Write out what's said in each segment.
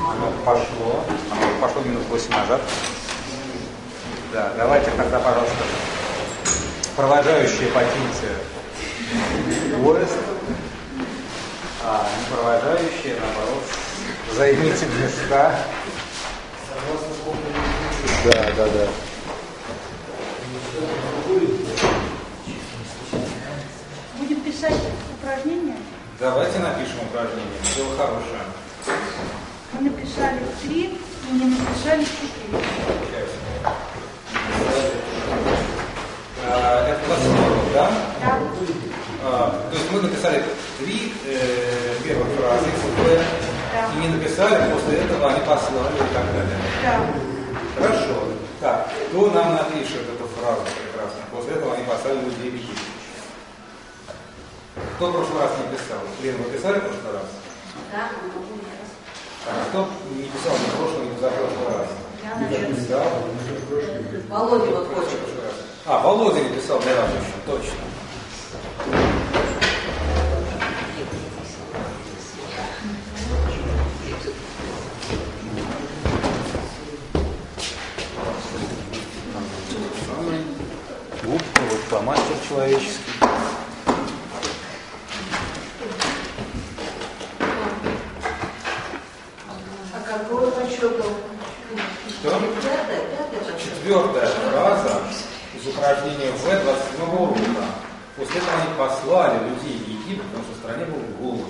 Оно пошло минут 8 назад. Да, давайте тогда, пожалуйста, провожающие покиньте поезд, а не провожающие, наоборот, займите места. Да. Будем писать упражнения? Давайте напишем упражнение. Дело хорошее. Мы написали 3 и не написали 4. Это 20 да? Да. То есть мы написали 3 первых фразы ЦП, и не написали, после этого они послали и так далее. Да. Хорошо. Так, кто нам напишет эту фразу прекрасно? После этого они послали людей Википедию. Кто в прошлый раз не писал? Лена, вы писали в прошлый раз? Да, могу не раз. А кто не писал ни в прошлый, ни за прошлый раз? Я, не наверное, писал. Володя вот хочет. Володя не писал для вас еще, точно. Губка, вот фломастер человеческий. А какой почет был? Что? Четвертая фраза из упражнения В 27 урока. После этого они послали людей в Египет, потому что в стране был голод.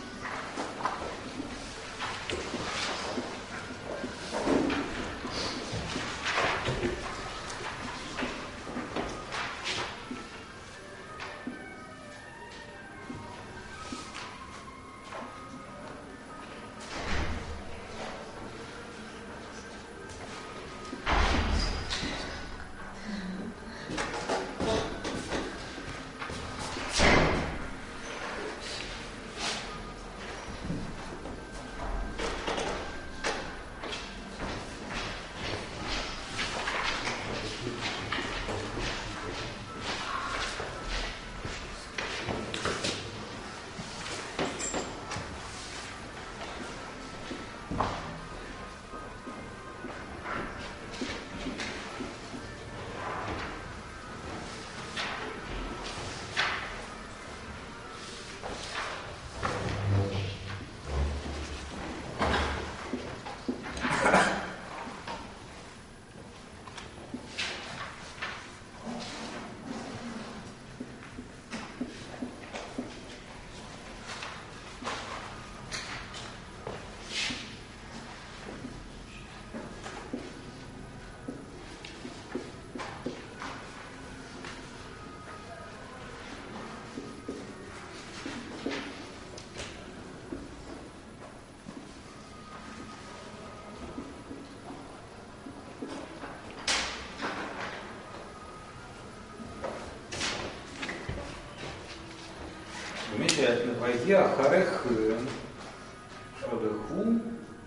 Замечательно. Войди Ахарехен. Шадеху.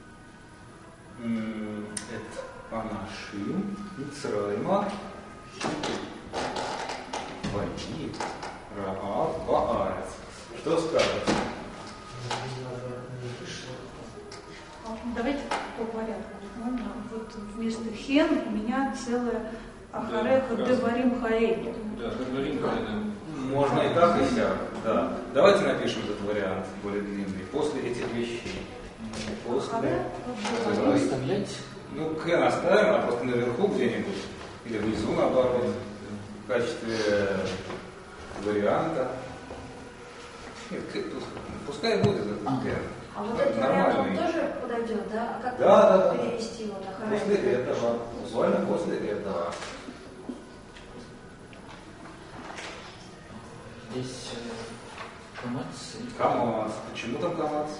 Это Панашим. Мицрайма. Войди. Раав. Баарец. Что скажете? Давайте по порядку. Можно? Вот вместо хен у меня целая Ахареха Деварим Хаэли. Да, Деварим Хаэли. Можно и так, и сяк. Да. Давайте напишем этот вариант более длинный. После этих вещей. После. Ну, кен оставим, а просто наверху где-нибудь. Или внизу, наоборот. В качестве варианта. Нет, пускай будет этот кен. А вот этот вариант он тоже подойдет, да? А как да. перевести вот Ахареха? После этого. Буквально после этого. Здесь камац. Камац. Почему там камац?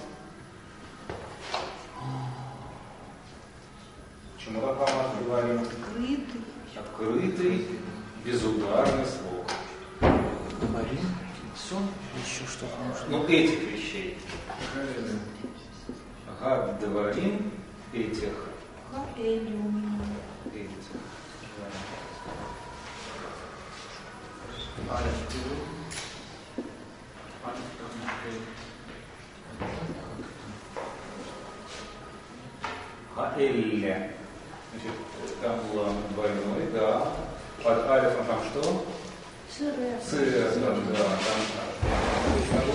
Почему там камац говорим? Открытый. Открытый, безударный слог. Говорим. Все. Еще что-то нужно. Ну, этих вещей. Ага, говорим этих. Хаэли у меня. Этих. эль. Значит, там было двойной, да. Под алифом там что? Цирер, да, там обычно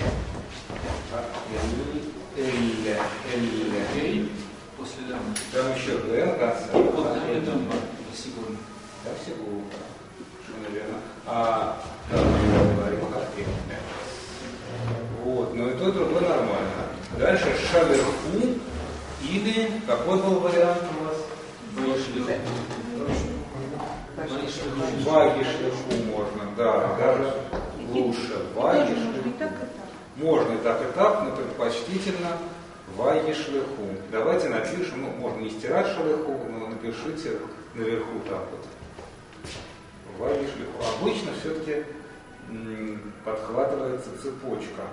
эль. После ляма. Там еще д на конце. Вот это сигурно. Да, сигурно. Наверное. Да, мы говорим о картине. Вот, но и то, и другое нормально. Дальше шаверху или какой был вариант у вас? Вагишлиху можно, да, даже лучше. Вагишлиху. Можно и так, но предпочтительно вагишлиху. Давайте напишем, можно не стирать шалиху, но напишите наверху так вот. Вагишлиху. Обычно все-таки подхватывается цепочка.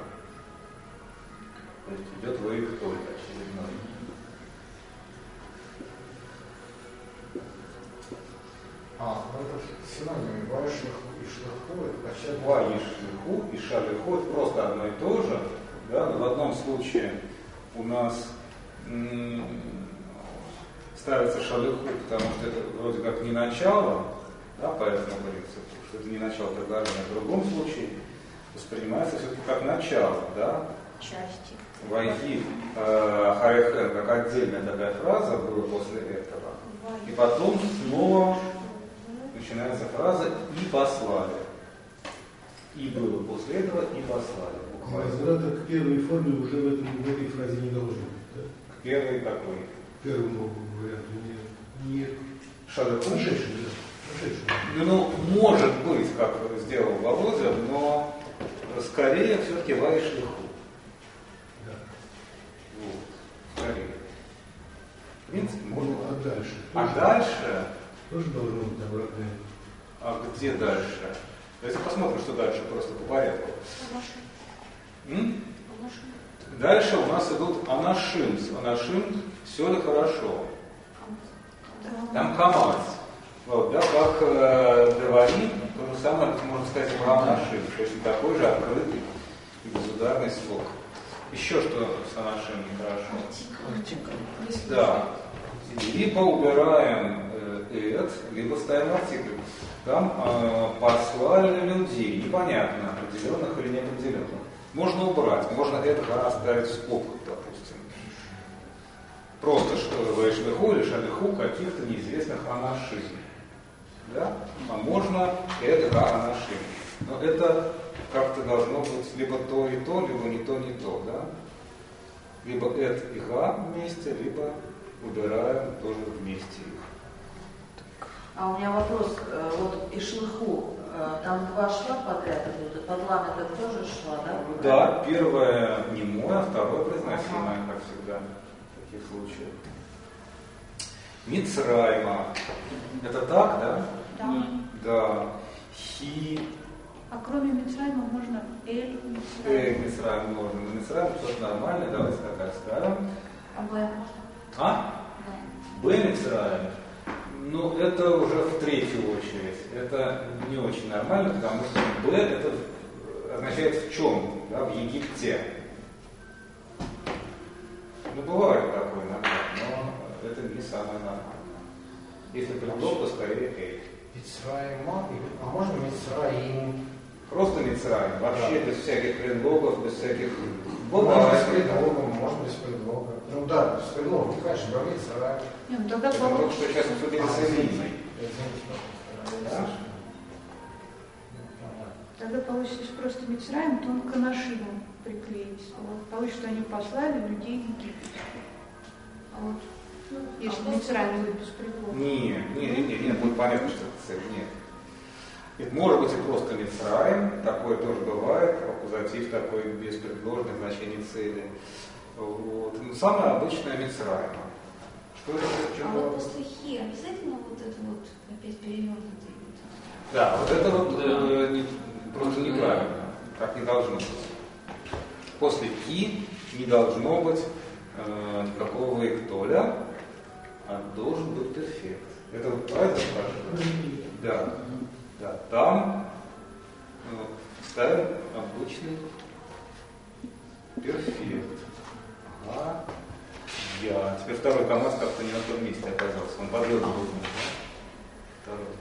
То есть идет ваихтоль очередной. Это синоним ваишлиху и шлиху, это почти Ваишлиху и шалиху это просто одно и то же. Да? Но в одном случае у нас ставится шалиху, потому что это вроде как не начало, да, по этому принципу, что это не начало предложения. В другом случае воспринимается все-таки как начало, да? Части. Вайги харехен, как отдельная такая фраза была после этого. И потом снова начинается фраза «и послали». И было после этого «и послали». Возврата к первой форме уже в этой фразе не должно быть, да? К первой какой? К первому варианту не Шалиху? прошедший, да. Ну, может быть, как сделал Володя, но скорее все-таки ваишлиху. Да. Вот, скорее. В принципе, можно. А дальше? Дальше? Тоже должно быть обратное. А где дальше? Давайте посмотрим, что дальше, просто по порядку. Дальше у нас идут анашим. С анашим все ли хорошо? Там камаз. Вот, да, как говорим, то же самое можно сказать про анашим. Точно такой же открытый и безударный слог. Еще что с анашим нехорошо? Да. Либо убираем либо ставим артикль. Там послали людей, непонятно, определенных или неопределенных. Можно убрать, можно это оставить в скобках, допустим. Просто ваишлиху или шалиху каких-то неизвестных анашим. Да? А можно это анашим. Но это как-то должно быть либо то и то, либо не то, не то. Да? Либо это и га вместе, либо убираем тоже вместе их. А у меня вопрос, вот ишлиху, там два шва подряд идут, и под лам это тоже шва, да? Да, первое немое, а второе произносимое, как всегда в таких случаях. Мицрайма. Это так, да? Да. Да. Хи. А кроме Мицрайма можно эль Мицрайм. Мицрайм можно. На Мицрайм что-то нормальное, давайте так оставим. А Б можно? А? Б Мицрайм. Ну, это уже в третью очередь. Это не очень нормально, потому что Б это означает в чем? Да, в Египте. Ну, бывает такое иногда, но это не самое нормальное. Если предлог, то скорее эль. Мицраима, а можно Мицраим? Просто Мицраим, вообще без всяких предлогов, без всяких... Можно без предлога, можно без предлога. Ну да, без предлога, конечно, про Мицраим. Не, ну тогда Это только что сейчас обсудили с Элиной. Да? Тогда получится, если просто Мицрайм, то он к анашиму приклеится. Вот. Получится, что они послали людей в Египет. А вот если Мицрайм будет без предлога. Нет, будет понятно, что это цель. Нет. Это может быть и просто Мицраим, такое тоже бывает, аккузатив такой без предложных значений цели. Вот. Но самое обычное Мицраим. Что это? А вот после хи обязательно вот это вот опять перевернутый? Да, вот это вот просто неправильно. Так не должно быть. После хи не должно быть никакого ваиктоля, а должен быть перфект. Это вот правильно спрашиваю? Да. Да. Там ставим обычный перфект. Ага. я. Теперь второй КамАЗ как-то не на том месте оказался. Он подвел его. Второй.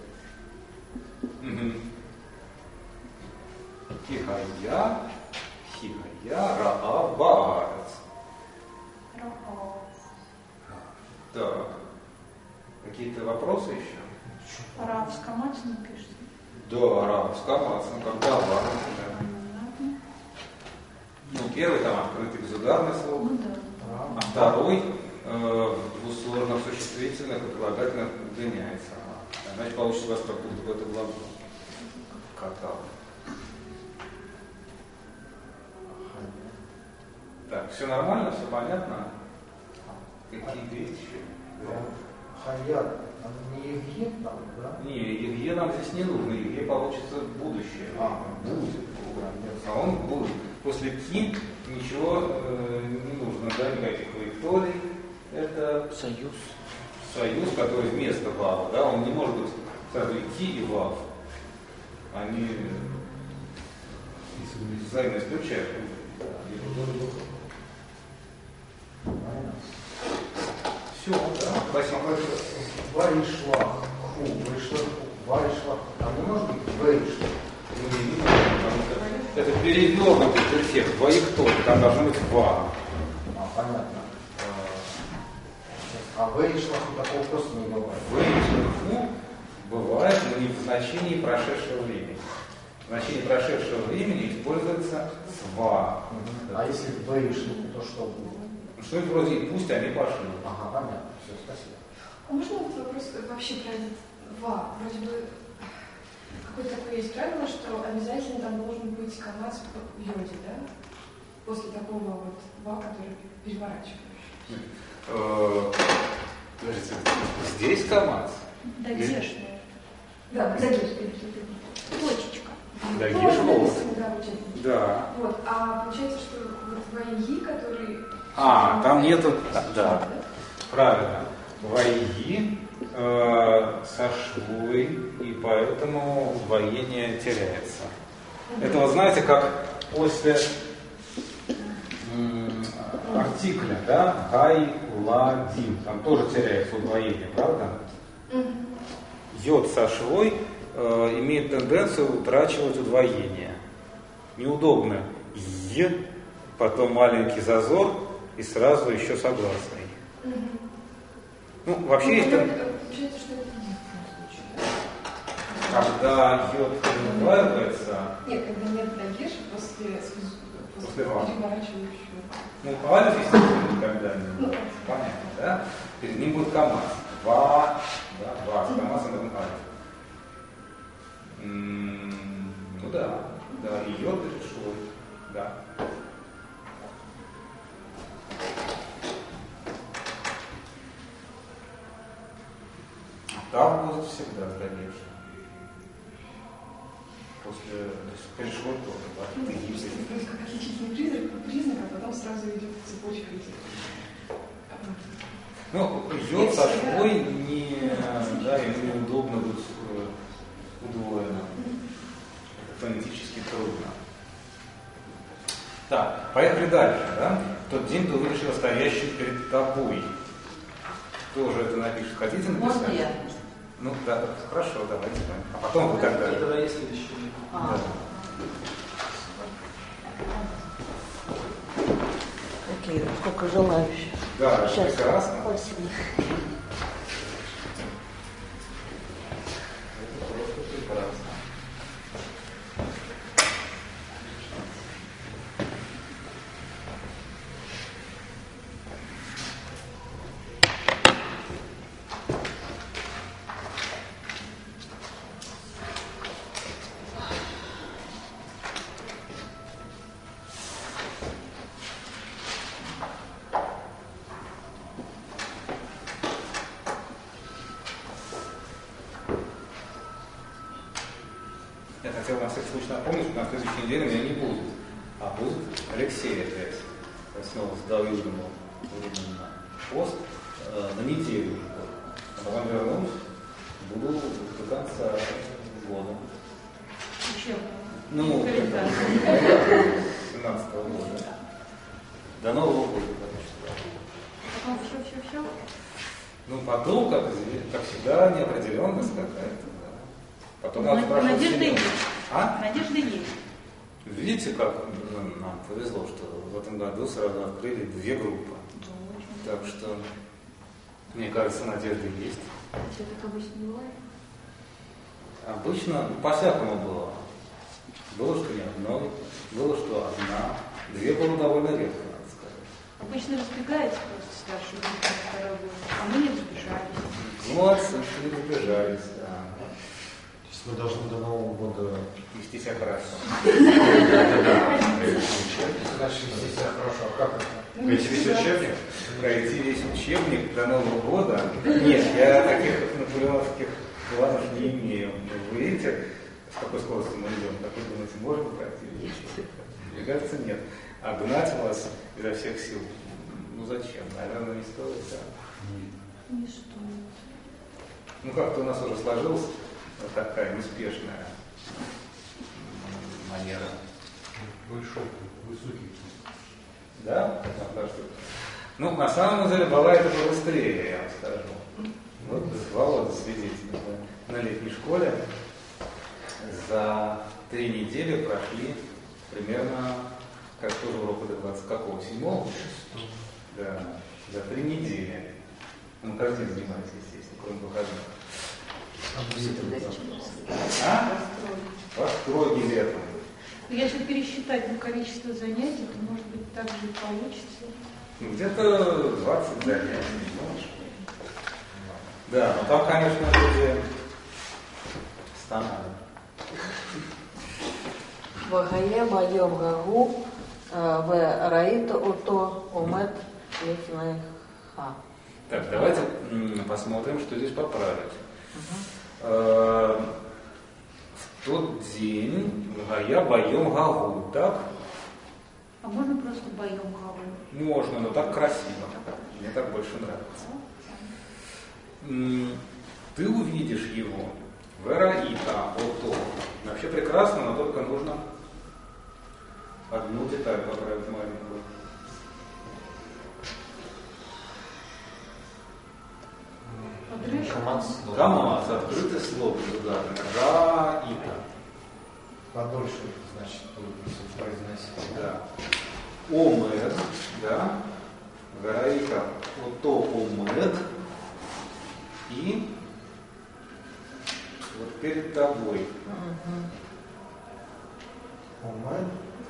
Хихая, Раав Баарец. Так. Какие-то вопросы еще? Раав с камацем пишется. Да, Раав с камацем, как Давар, например. Ну, первый там открытый безударный слог, Ну да. а второй в двусложных существительных и прилагательных удлиняется. Значит, получится у вас как будто бы это глагол. Катал. Так, все нормально, все понятно? Какие вещи? Хаят, не Евге там, да? Не, Евге нам здесь не нужно, Евге получится будущее. Будет. А он будет. После ки ничего не нужно, да, никаких Викторий. Это Союз. Союз, который вместо вава, да, он не может быть сразу и ки, и вав. Они взаимно исключают. Все, да, спасибо. Вайшлах, ху, вышлах, вайшлах. Там не может быть вайшлах. Это перевернутый перфект, двоих тоже, там должно быть ва. Понятно. А вайшлаху такого просто не бывает. Вайшлаху бывает, но не в значении прошедшего времени. В значении прошедшего времени используется сва. А если вайшлаху, то что будет? Что-нибудь вроде «и пусть они пошли». Ага, понятно. Все, спасибо. А можно вот вопрос вообще про этот ва? Вроде бы какое-то такое есть правило, что обязательно там должен быть камац в йоде, да? После такого вот ва, который переворачивающий. Подождите, здесь камац? Дагешная. Да, дагеш. Точечка. Дагеш волос. Да. Вот, а получается, что вот ваи, который... Там нету... Да, правильно. Ваи со швой, и поэтому удвоение теряется. Это вот знаете, как после артикля, да, гай, ла, дим, там тоже теряется удвоение, правда? Йод со швой имеет тенденцию утрачивать удвоение. Неудобно. Е, потом маленький зазор и сразу еще согласный. Ну, вообще есть... Получается, что это единственный случай, да? Когда йод удваивается... Нет, когда нет дагеша после переворачивающего. Ну, алиф, естественно, никогда не будет. Понятно, да? Перед ним будет камаз. Ва, да, ва, с камазом это алиф. Ну да, и йод перед швой, да. Тав будет всегда дагеш. После перешкод тоже, да? Как отличительный признак, а потом сразу идет цепочка этих. Ну, йод со швой не, да, ему неудобно будет удвоено. Это фонетически трудно. Так, поехали дальше, да? В тот день ты увидишь его стоящий перед тобой. Тоже это напишет. Хотите написать? Можно я? Ну да, хорошо, давайте. А потом вы тогда. Тогда есть следующий. Да. Окей, сколько желающих. Да, Сейчас. прекрасно. Спасибо. Это просто прекрасно. Я хотел на всякий случай напомнить, что на следующей неделе меня не будет. А будет Алексей опять. Я снова сдал Южному пост на неделю. А потом вернусь, буду до конца года. Зачем? Ну, Календарь. 17 года. До Нового года. Потом все все? Ну, потом, как всегда, неопределенность какая-то. Да. Потом надо спрашивать Надежда себя. есть. А? Надежда есть. Видите, как нам повезло, что в этом году сразу открыли 2 группы. Так что, мне кажется, надежда есть. Это как обычно бывает? Обычно по-всякому было. Было, что ни одной, было, что одна. 2 было довольно редко, надо сказать. Обычно разбегается просто старший группа на второй год, а мы не разбежались. Молодцы, что не разбежались, да. То есть мы должны до Нового года Вести себя хорошо. значит вести себя хорошо. А как это? Пройти весь учебник? Пройти весь учебник до Нового года? Нет, я таких наполеоновских планов не имею. Вы видите, с какой скоростью мы идем? Как вы думаете, можно пройти весь учебник? Мне кажется, нет. А гнать вас изо всех сил, ну зачем? Наверное, не стоит, да? Не стоит. Ну как-то у нас уже сложилась вот такая неспешная манера. Большой, высокий. Да? Ну, на самом деле, бывает это быстрее, я вам скажу. Вот Володя свидетель. На летней школе за 3 недели прошли примерно, как тоже урока до 20 какого? 7-го? Да, за 3 недели. Ну, каждый день занимается, естественно, кроме выходных. А? Построги летом. Если пересчитать на количество занятий, то, может быть, так же и получится. Ну, где-то 20 занятий, знаешь. Да, но там, конечно, люди стонали. Вагає байом гагу в раїто ото умет лифнеха. Так, давайте посмотрим, что здесь поправить. В тот день я боем гагу, так? А можно просто боем гаву? Можно, но так красиво. Мне так больше нравится. Ты увидишь его. Вераита, ото. Вообще прекрасно, но только нужно одну деталь поправить маленькую. Камаз, открытый слог ударный. Раита. Подольше, значит, будет произносить. Да. Омед, да. Вераита, ото омед. И вот перед тобой. Умай.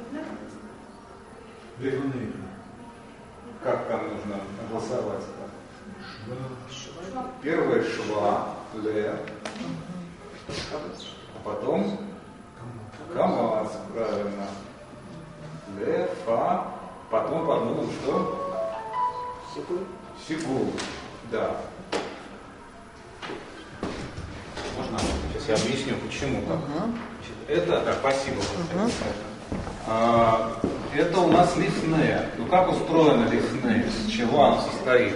Левны. Как там нужно голосовать? Первое шва, ле, а потом камаз, правильно. Ле, фа, потом подумаем, что? Сигул, да. Можно? Сейчас я объясню, почему так. Это, да, спасибо. Это у нас лифне. Ну как устроено лифне? Из чего оно состоит?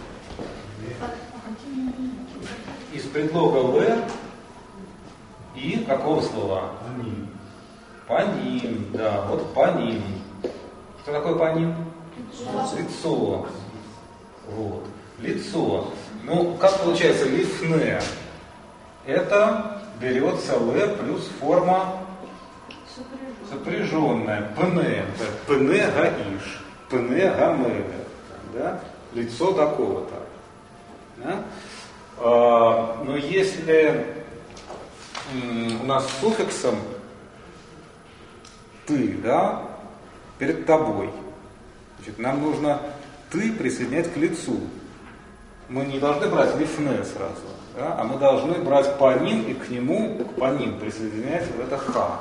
Из предлога «в» и какого слова? Они. Паним, да, вот паним. Что такое паним? Лицо. Вот. Лицо. Ну, как получается лифне? Это берется «л» плюс форма сопряженная. Пне. Пне гаиш. Пне гамега. Да? Лицо такого-то. Да? Но если у нас с суффиксом ты, да, перед тобой, значит, нам нужно ты присоединять к лицу. Мы не должны брать лифне сразу, да, а мы должны брать паним и к нему, к паним, присоединять вот это ха.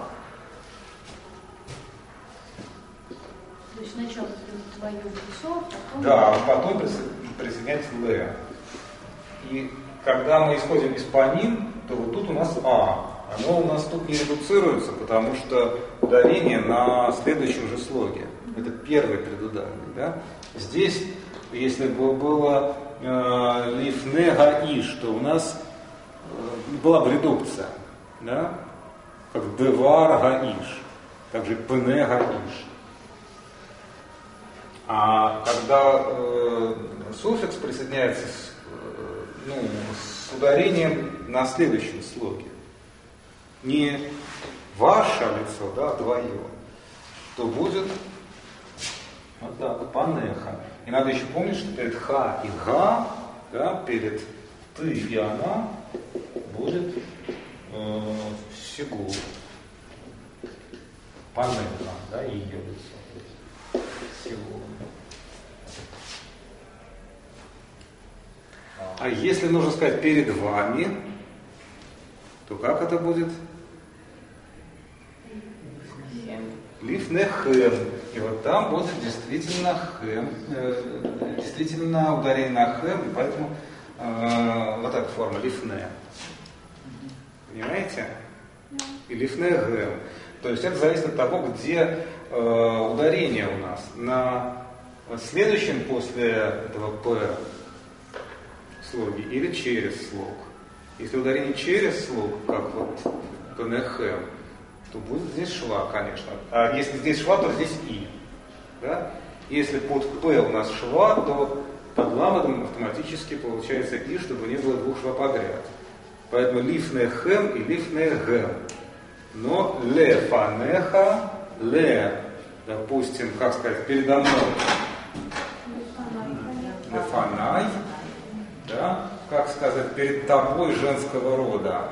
То есть сначала твое лицо, потом... Да, а потом присоединять ле. И когда мы исходим из паним, то вот тут у нас а. Оно у нас тут не редуцируется, потому что ударение на следующем же слоге. Это первый предударный. Да? Здесь, если бы было лифне гаиш, то у нас была бы редукция. Да? Как девар гаиш. Также пне гаиш. А когда суффикс присоединяется с ударением на следующем слоге. Не ваше лицо, да, а твое, то будет вот так, панеха. И надо еще помнить, что перед ха и га, да, перед ты и она будет сигур. Панеха, да, и ее лицо. Сигур. А если нужно сказать перед вами, то как это будет? Лифнехем. И вот там будет действительно хэм, действительно ударение на хэм, и поэтому вот эта форма лифне. Понимаете? И лифнехем. То есть это зависит от того, где ударение у нас. На следующем после этого П слоге или через слог. Если ударение через слог, как вот пенехем, то будет здесь шва, конечно. А если здесь шва, то здесь и. Да? Если под П у нас шва, то под ламадом автоматически получается и, чтобы не было двух шва подряд. Поэтому лифнехем и лифнехем. Но лефанеха, ле, допустим, как сказать, передо мной. Лефанай. Да? Как сказать, перед тобой женского рода?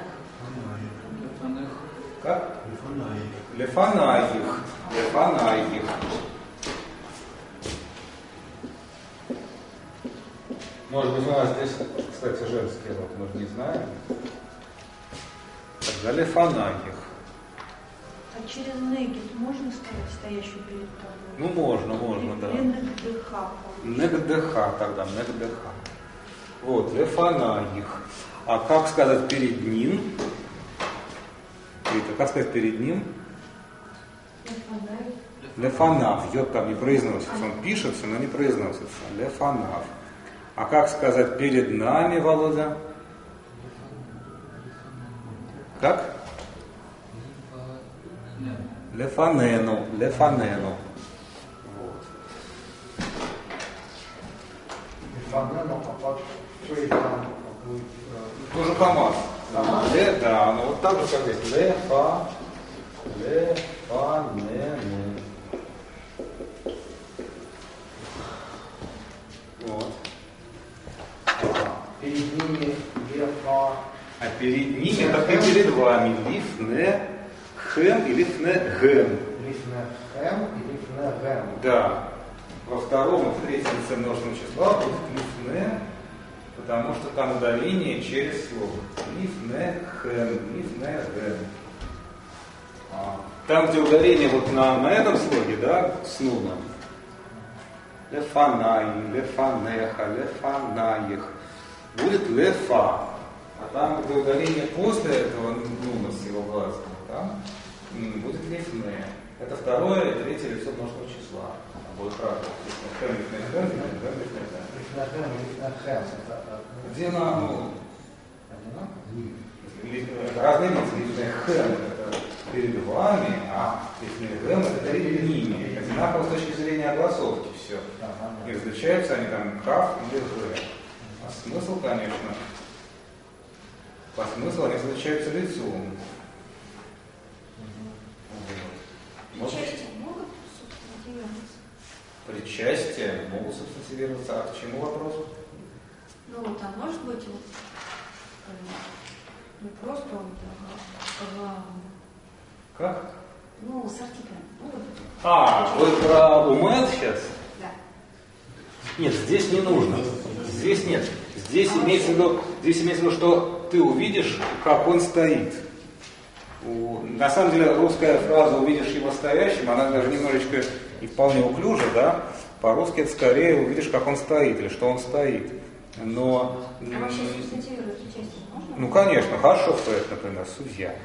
Как? Лефанаих. Лефанаих. Может быть, у нас здесь, кстати, женский род, мы же не знаем. Тогда лефанаих. А через негит можно сказать стоящую перед тобой? Ну, можно, да. Негдеха. Негдеха тогда, негдеха. Вот, лефанаих. А как сказать перед ним? Как сказать перед ним? Лефанав. Йод там не произносится. Он пишется, но не произносится. Лефанав. А как сказать перед нами, Володя? Как? Лефанену. Лефанену. Вот. Лефанену, а под что и там? Тоже камаз. Да, ну вот так же, как здесь. Лефанену. Вот. Перед ними лефа. А перед ними, так и перед вами. Лифне, хэм и лифне, гэм. Лифнехем и лифнехем. Да. Во втором и в третьем лице множественного числа будет лифне, потому что там ударение через слово. Лифнехем, лифнехем. Там, где ударение вот на этом слоге, да, с нуном. Лефанай, лефанеха, лефанаих. Будет лефа. А там, где ударение после этого нуна с его глазом, там будет лифне. Это второе и третье лицо множественного числа. Будет разное. Лифнехем и лифнехем. Где на разные лица. Лифнехем это перед вами, а лифнехем это перед ними. Одинаково с точки зрения огласовки все. И различаются они там каф или г. А смысл, конечно, по смыслу они различаются лицом. Причастия могут субстантивироваться? Причастия могут субстантивироваться. А к чему вопрос? Ну, там может быть вот, не просто он, Как? ну, с артиклем. Ну, вот. Вы про умет сейчас? Да. Нет, здесь не нужно. Здесь нет. Здесь имеется в виду, что ты увидишь, как он стоит. На самом деле русская фраза «увидишь его стоящим», она даже немножечко и вполне уклюжа, да? По-русски это скорее «увидишь, как он стоит» или «что он стоит». Но... А вообще субстантивировать причастие можно? Ну, конечно, Хашофет, например, судья.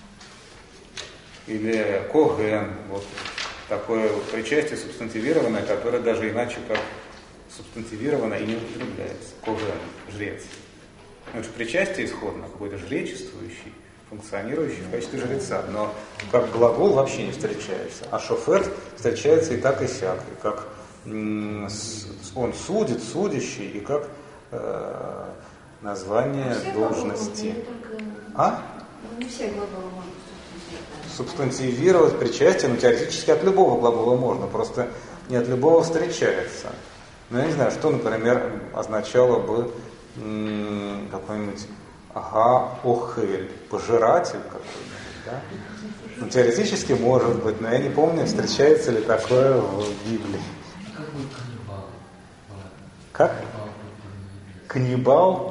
Или Коген, вот такое причастие субстантивированное, которое даже иначе как субстантивировано и не употребляется. Коген, жрец. Это же причастие исходно, какой-то жречествующий, функционирующий в качестве жреца, но как глагол вообще не встречается. А шофет встречается и так, и сяк, и как он судит, судящий, и как название должности. Не все глаголы можно субстантивировать причастие, теоретически от любого глагола можно, просто не от любого встречается. Я не знаю, что, например, означало бы какой-нибудь охель, пожиратель какой-нибудь, да? Теоретически может быть, но я не помню, встречается ли такое в Библии. Как будет каннибал? Как? Каннибал?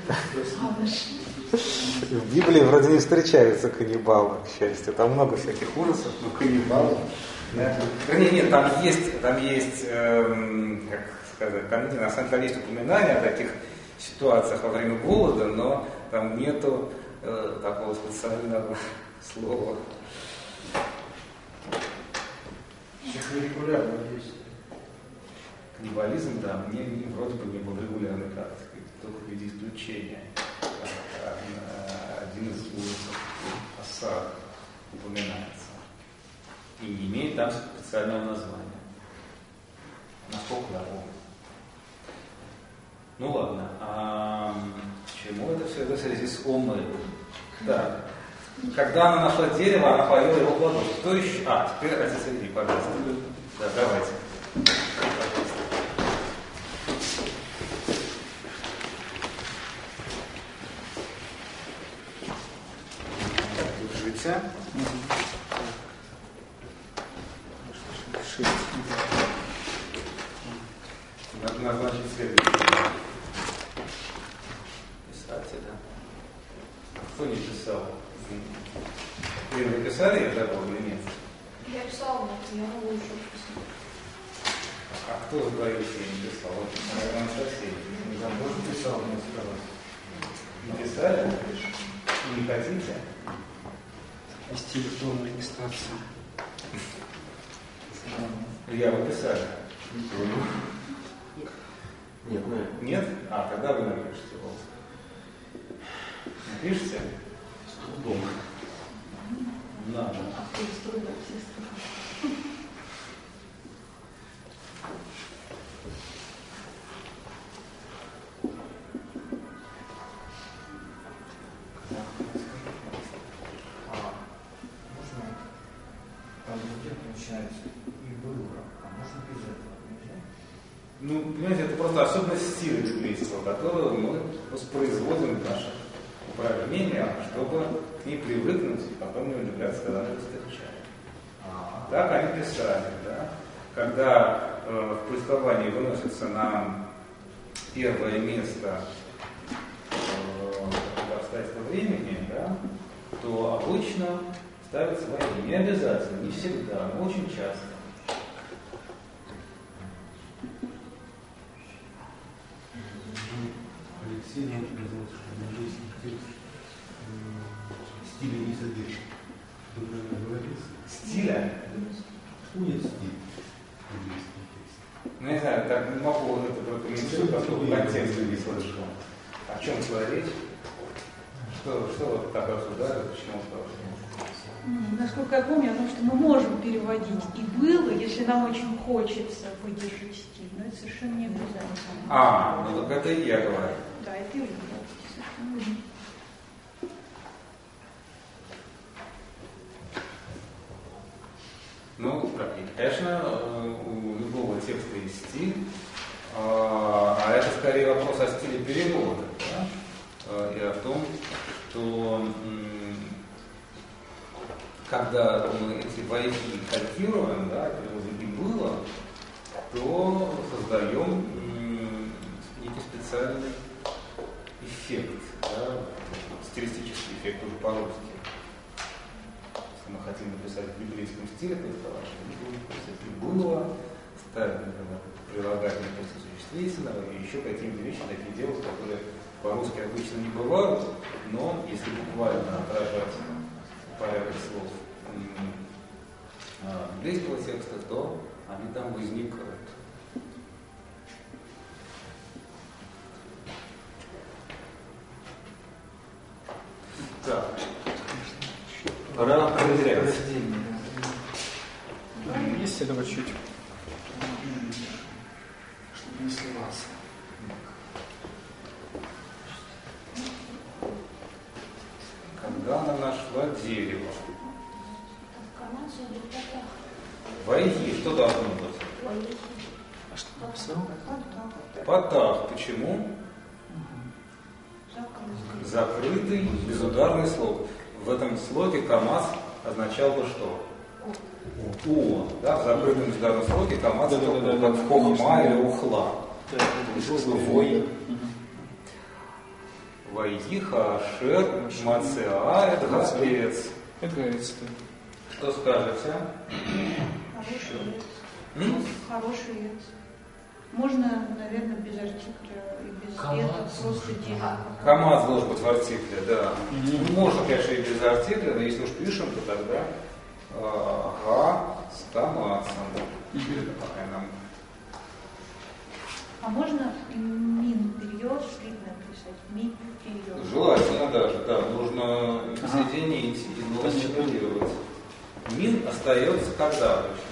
В Библии вроде не встречаются каннибалы, к счастью. Там много всяких ужасов, но каннибалы. Да. Нет, там есть, как сказать, там на самом деле есть упоминания о таких ситуациях во время голода, но там нету такого специального слова. Регулярно есть. Каннибализм, да, вроде бы не был регулярной практикой, только в виде исключения. Один из ужасов Асар упоминается. И не имеет там специального названия. Насколько я помню. Ну ладно, а чему это все? Это в связи с Омой. Да. Когда она нашла дерево, она поела его плодов. Кто еще? Теперь отец Ильи, пожалуйста. Да, давайте. Держите. Надо назначить следующий. Писателя. Кто не писал? Вы написали, я забыл, или нет? Я писала, но я могу еще писать. А кто из двоих не писал? Вот, наверное, Анастасия. Я тоже писал несколько раз. Не писали? Не хотите? Вести электронную регистрацию. Я вы писали. Нет, Нет? Тогда вы напишите. Напишите? дома. Надо. Можно там где получается и было, можно без этого, нельзя? Понимаете, это просто особенность стиля библейского, которую мы воспроизводим в наших упражнениях, чтобы к ней привыкнуть и потом не удивляться, когда мы встречаем. Так они писали, да? Когда в повествовании выносится на первое место обстоятельства времени, да, то обычно ставится во имя. Не обязательно, не всегда, но очень часто. Алексей нам сказал, что английский текст стиля не содержит. Что правильно говорится? Стиля? Нет стиль английский текст. Не знаю, так не могу это прокомментировать, поскольку контекста не слышал. О чем шла речь? Что вот так обсуждали, почему Насколько я помню, о том, что мы можем переводить и было, если нам очень хочется выдержать стиль, но это совершенно не обязательно. Ну так это и я говорю. Да, это и вы говорите, совершенно верно. Конечно, у любого текста есть стиль, а это скорее вопрос о стиле перевода, да? И о том, что когда мы эти вояки калькируем, да, переводим «и было», то создаем некий специальный эффект, да, стилистический эффект уже по-русски. Если мы хотим написать в библейском стиле, то мы будем писать «и было», ставить, например, прилагательное после существительного и еще какие-то вещи такие делать, которые по-русски обычно не бывают, но если буквально отражать порядок слов библейского текста, то они там возникают. Так. Пора проверять. Есть это чуть. Камаз. Когда она нашла дерево. Войди, что должно быть? А что написал? Патах. Почему? Закрытый безударный слог. В этом слоге камаз означал бы что? У. Да, в закрытом безударном слоге камаз как в хохма или ухла. Вой. Войиха, Ашер, Мацеа, это Гаец. Это Гаец, да. Что скажете? Хороший вец. Можно, наверное, без артикля и без это, просто дерево. КамАЗ должен быть в артикле, да. Ну, можно, конечно, и без артикля, но если уж пишем, то тогда га с КамАЗом. А можно мин период написать? Мин период. Желательно даже, да. Нужно соединить и новосибилировать. Мин остается когда обычно?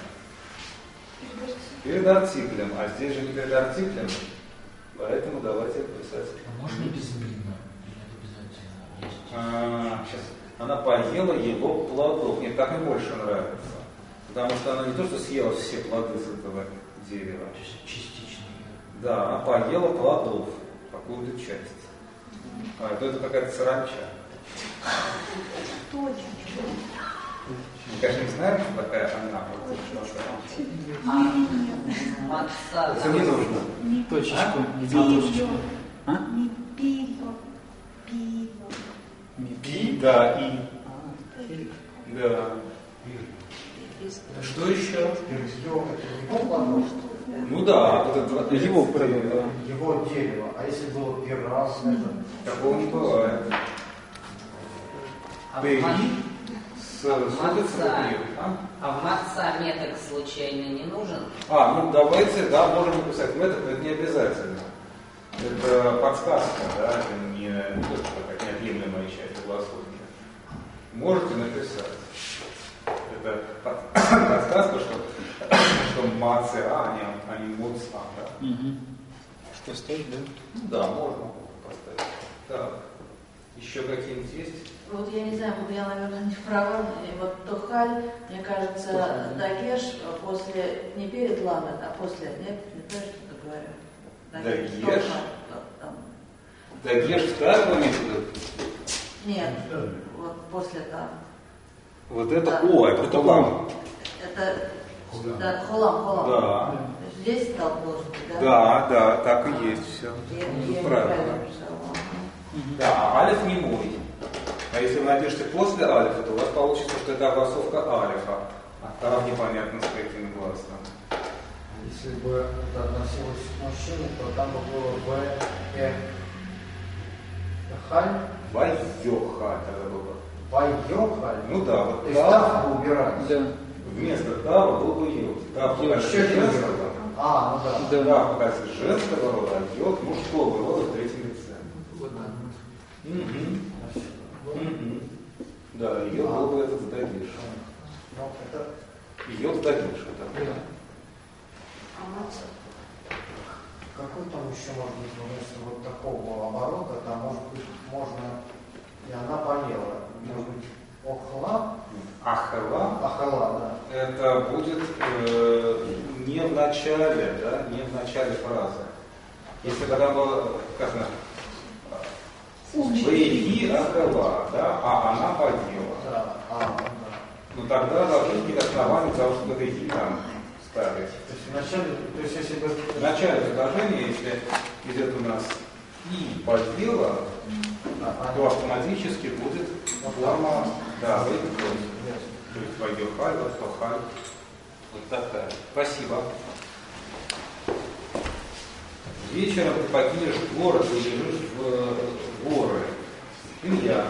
Перед артиклем, а здесь же не перед артиклем, поэтому давайте писать. А можно без мина? Или обязательно есть? Сейчас. Она поела его плодов. Мне так мне больше нравится. Потому что она не то, что съела все плоды с этого дерева. То есть частично. Да, она поела плодов, какую-то часть. А то это какая-то саранча. Точно. Мы, конечно, не знаем, что такая она. Матса. Это не нужно. Точечку. Не период. Пи, да, и. Да. Что еще? Ну да, вот это Его продал, да. Его дерево. А если было пера, такого не бывает. Пери с А в матса метод случайно не нужен? ну давайте, да, можем написать метод, но это не обязательно. Это подсказка, да, это не то, что такая неотъемлемая часть гласовки. Можете написать. Это подсказка, что маца, а не муца, да. Что стоит, да? Ну да, можно поставить. Так. Еще какие-нибудь есть? Вот я не знаю, вот я, наверное, не права. Вот Тухаль, мне кажется, Дагеш после, не перед ламет, а после, нет, не то, что говорю. Дагеш? Дагеш второго метода? Нет, вот после там. Вот это, Да. это хулам. Это, да, хулам. Да. Здесь там должен быть, да? Да, так и есть все. Я Правильно. Да, а алиф не мой. А если вы напишете после алифа, то у вас получится, что это огласовка алифа. А там непонятно с каким гласом. Если бы это относилось к мужчине, то там бы было Б, Э, Халь, Вайоха тогда было. Вайохаль. Ну да, вот То есть тав бы убирать. Да. вместо тава был бы йод. Тав Еще один женского. ну да. Да, показывает женского рода, а йод мужского рода в третьем лице. Вот так вот. Да, йод был бы этот в дагиш. Ну, это Йод в дагиш, да. какой там еще может быть, вместо вот такого оборота, там может быть, можно, и она поела, может быть, охла, Ахала, да. это будет не в начале, да, не в начале фразы. Если когда было сказано «Вейги ахала», да, а она поела. Да, да. Ну тогда должны быть основания для того, чтобы «вейги» там ставить. То есть вначале, то есть если бы... В начале предложения, если идет у нас «и поела», то автоматически будет форма, да, «вейги». То есть «вайохаль», «вайохаль». Вот такая. Спасибо. Вечером ты покинешь город и убежишь в горы. Илья.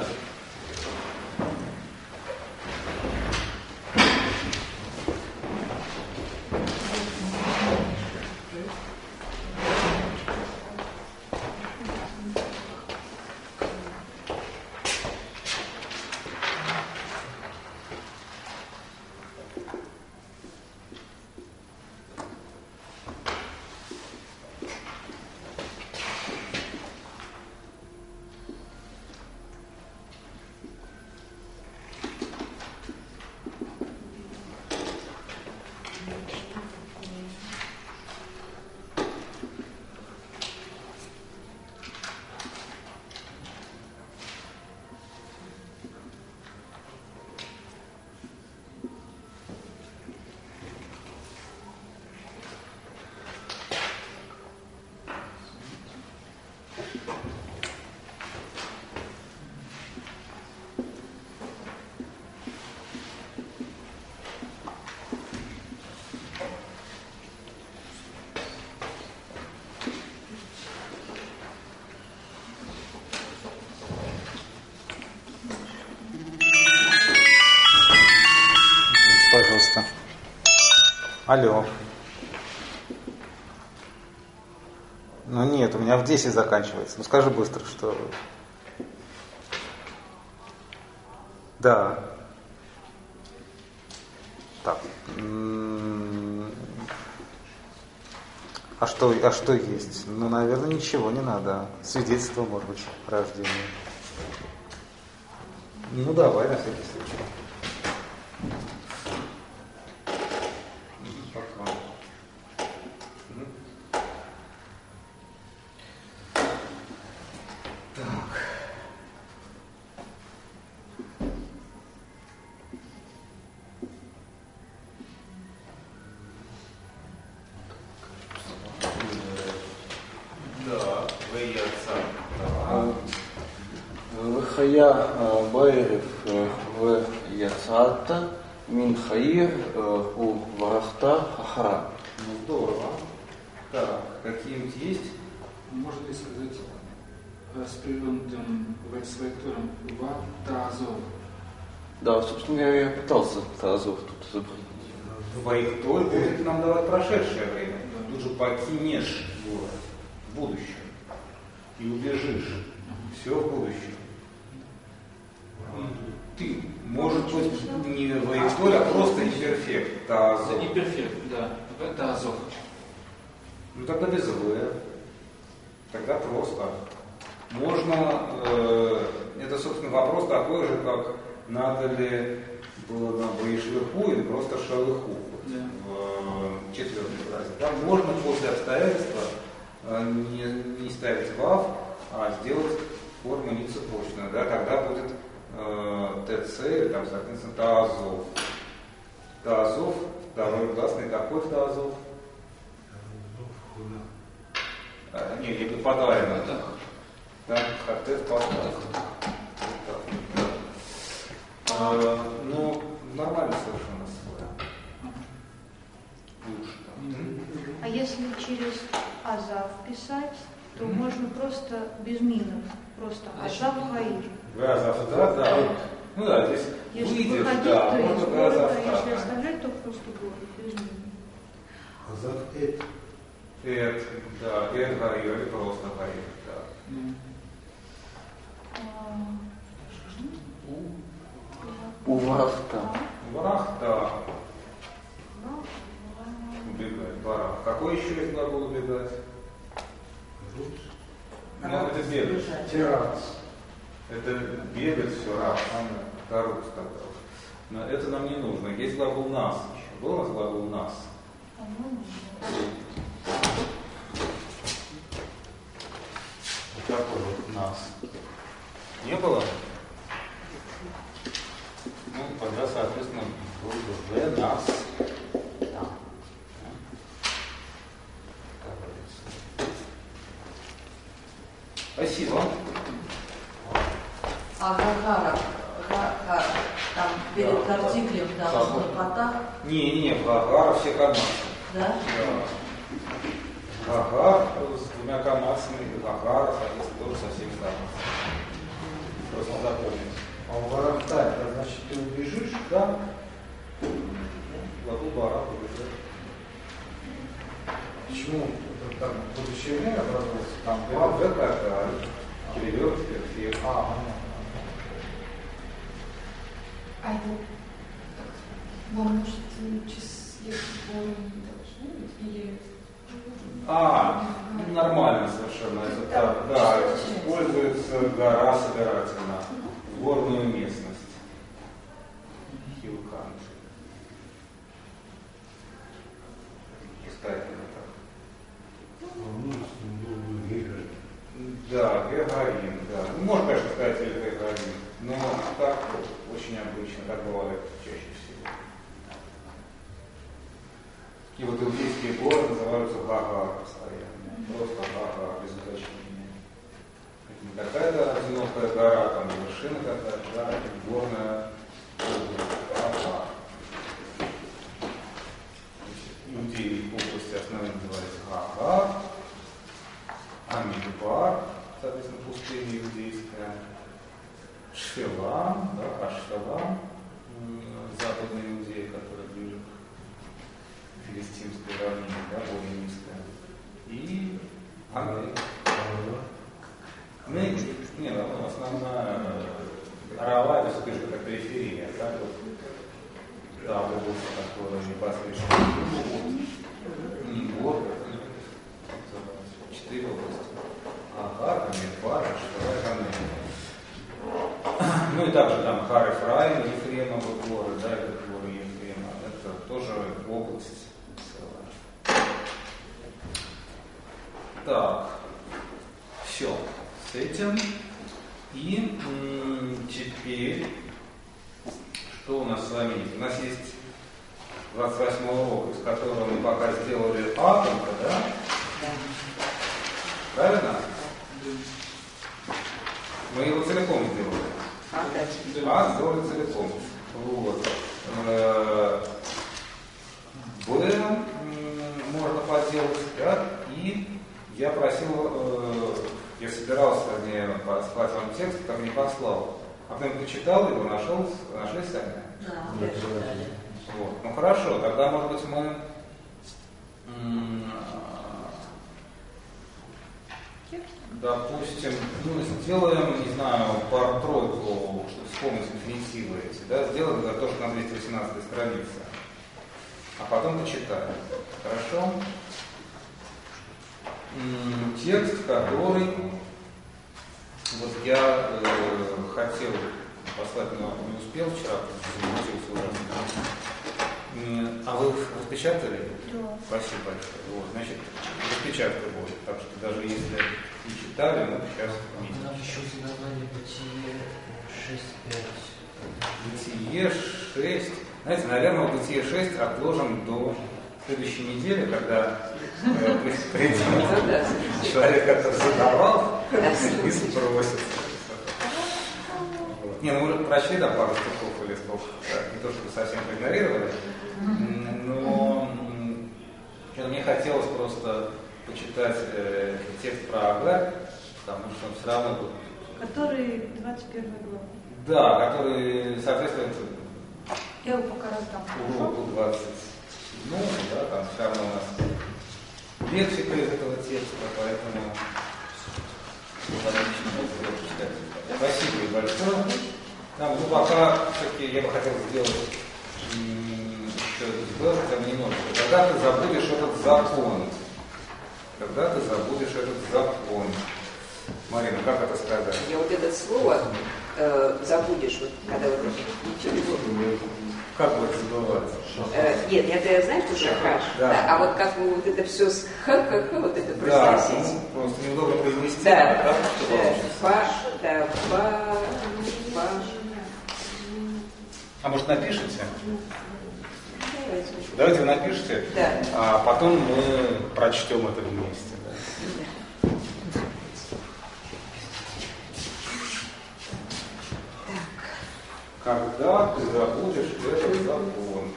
Алло. Ну нет, у меня в 10 заканчивается. Ну скажи быстро, что... Да. Так. А что есть? Ну, наверное, ничего не надо. Свидетельство, может быть, о рождении. Ну, давай, на всякий случай. Пока. Так. Да, вы отца. Вихая Байрев в Яцата, Минхаир у Варахта Хахара. Ну, здорово. Так, какие-нибудь есть? Можно ли сказать с перевернутым вектором Ватазов? Да, собственно говоря, я пытался Тазов тут изобразить. Ваихтоль будет нам давать прошедшее время. Тут же покинешь город в будущем и убежишь. Все в будущем. Ты, может быть, не Ваихтоль, а просто имперфект. Тазов. Имперфект, да. Это Азов. Ну тогда без В. Тогда просто. Можно, это, собственно, вопрос такой же, как надо ли было на Ваишверху или просто Шалыху. Да. В четвертой фразе. Там можно после обстоятельства не ставить вав, а сделать форму нецепочную. Да? Тогда будет ТЦ или там, соответственно, Таазов. Таазов, второй гласный какой в Таазов? Не, либо подарено. Да, хатет подарок. Ну, нормально совершенно свой. Лучше. А если через Азав писать, то можно просто без минус. Просто Азав Хаир. Азав, да. Ну да, здесь если выйдешь, выходить, да, то из можно города, Азав, а если да. оставлять, то просто город, без минус. Азав Эд. Эд, да, Эд Хаир или просто Хаир, да. У Варахта. Варахта. Убегать, варах. Какой еще есть глагол убегать? Ну, это бегать. Тираться. Это бегать все раз. Второй сказал. Но это нам не нужно. Есть глагол нас еще. Был у нас глагол нас? Какой вот нас? Не было? Ну, тогда, соответственно, был бы В нас. Да. Спасибо. А Гагара, там перед артиклем должно потах. Не, Гагара все камасы. Да? Гагар с двумя камасами, Гагара, соответственно, тоже со всеми камасами. Просто запомнить. А у Варахта это значит ты убежишь? Да. Глагол барах убежать. Почему? Это там будущее время образуется? Там Это какая-то переверт, перфект. А это вам может числе сбора не должны быть? Или... Нормально совершенно. Это так, да, используется гора собирательно в горную местность. Hill country. Представительно так. Да, Гагарин, да. Ну, можно, конечно, сказать или Гагарин, но так очень обычно, так бывает чаще всего. И вот иудейские горы называются Гагар постоянно. Просто Гагар, без уточнения. Это не какая-то одинокая гора, там вершина какая-то, да, это горная Гагар. Иудеи области основные называются Гагар, Амидбар, соответственно, пустыня иудейская, Шфела, да, Ашфела, западная Иудея, которая ближе к филистимское равнение, да, более низкое. И нет, основная Арава, это все как периферия, да, вот, да, область, которая непосредственно не город, 4 области. Агар, Мидбар, Штарай, ну и также там Хар Ефраим, Ефремовы горы, да, это горы Ефрема, это тоже область целая. Так, все с этим. И теперь, что у нас с вами есть? У нас есть 28 урок, из которого мы пока сделали атом, да? Правильно? Мы его целиком сделали. Сделали целиком. Вот. Б можно поделать, да? И я просил, я собирался, вернее, послать вам текст, как не послал. А потом почитал его, нашли сами? Да, вот. Ну хорошо, тогда, может быть, мы допустим, сделаем, не знаю, пару-тройку, чтобы вспомнить инфинитивы эти, да, сделаем то, что на 218 странице, а потом почитаем. Хорошо? Текст, который вот я хотел послать, но не успел вчера, замутился ужасно. А вы распечатали? Да. Спасибо большое. Вот, значит, распечатка будет. Так что даже если не читали, мы сейчас видим. Нам еще задавали Бытие 6.5. Бытие 6. Знаете, наверное, Бытие 6 отложим до следующей недели, когда придет человек, который задавал, и спросит. Не, ну мы уже прочли там пару стихов или сколько, не то чтобы совсем проигнорировали, но мне хотелось просто почитать текст про Агарь, потому что он все равно тут... Который 21 глава. Да, который соответствует Я его пока раздам. уроку 27, да, там все равно у нас лексика из этого текста, поэтому отлично будет читать. Спасибо и большое. Там, ну, пока все-таки я бы хотел сделать хотя бы немножко. Когда ты забудешь этот закон? Когда ты забудешь этот закон? Марина, как это сказать? Я вот это слово забудешь, вот, когда вот ничего. Как будет забываться? Нет, я знаю, что шахаш, да. А вот как вы вот это все с х-х-х, вот это произносить. Да, ну, просто неудобно произнести. Да, Фаш, да, фа. А может напишите? Давайте вы напишите, да. А потом мы прочтем это вместе. Да. Когда ты забудешь этот закон?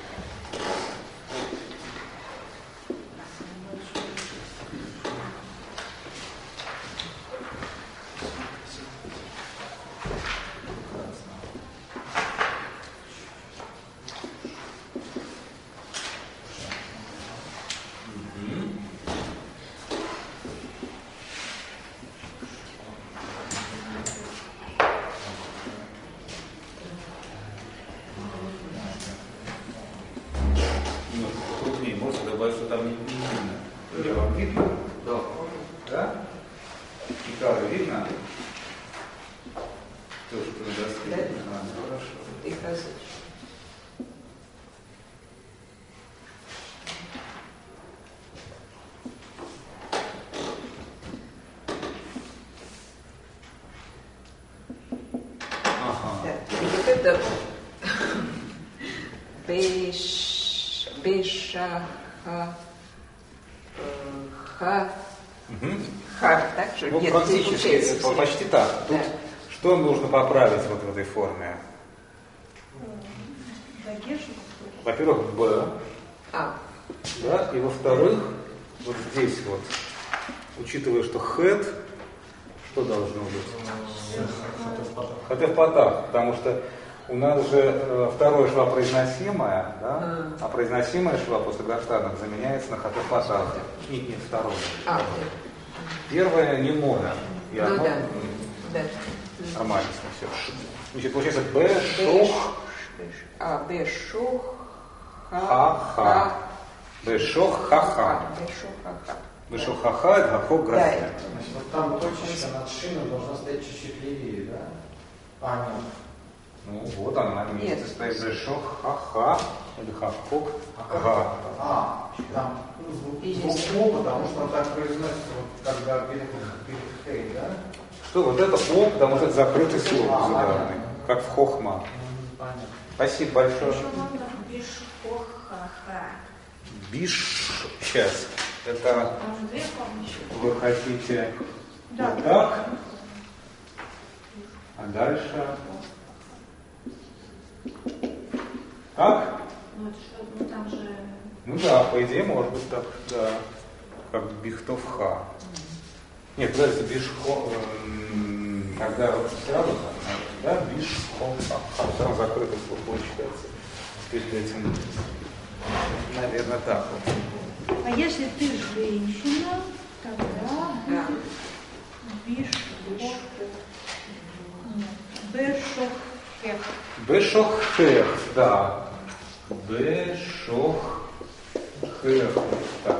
Ну, нет, практически, почти так. Тут да. Что нужно поправить вот в этой форме? Во-первых, Б. Да, и во-вторых, вот здесь вот, учитывая, что хэт, что должно быть? Хатеф патах, потому что у нас же второе шва произносимое, да? А произносимое шва после гаштанов заменяется на хатэ патахе. Нет, второе. Первое не мода. И оно нормально все. Значит, получается бешох. Бешох. Ха-ха. Бешох ха-ха. Бешох ха-ха, это хахок грозит. Значит, вот там точечка над шиной должна стоять чуть-чуть левее, да? А, нет. Ну вот она на месте стоит. Бешох ха-ха. Или хахок га. Там звук о, потому что он так произносится, вот, когда перед хей, да? Что, вот это о, потому что это закрытый слог безударный, как в хохма. Понятно. Спасибо большое. Бишхохаха. Биш, сейчас, это вы хотите вот так, а дальше как? Ну там же... Ну да, по идее может быть так, да, как бихтовха. Нет, подождите, бишхо, когда сразу там, да, бишхоха, там закрытый слог получается перед этим, наверное, так вот. А если ты женщина, тогда бишхох. Бешохех. Бешохех, да. Бешохех. Так.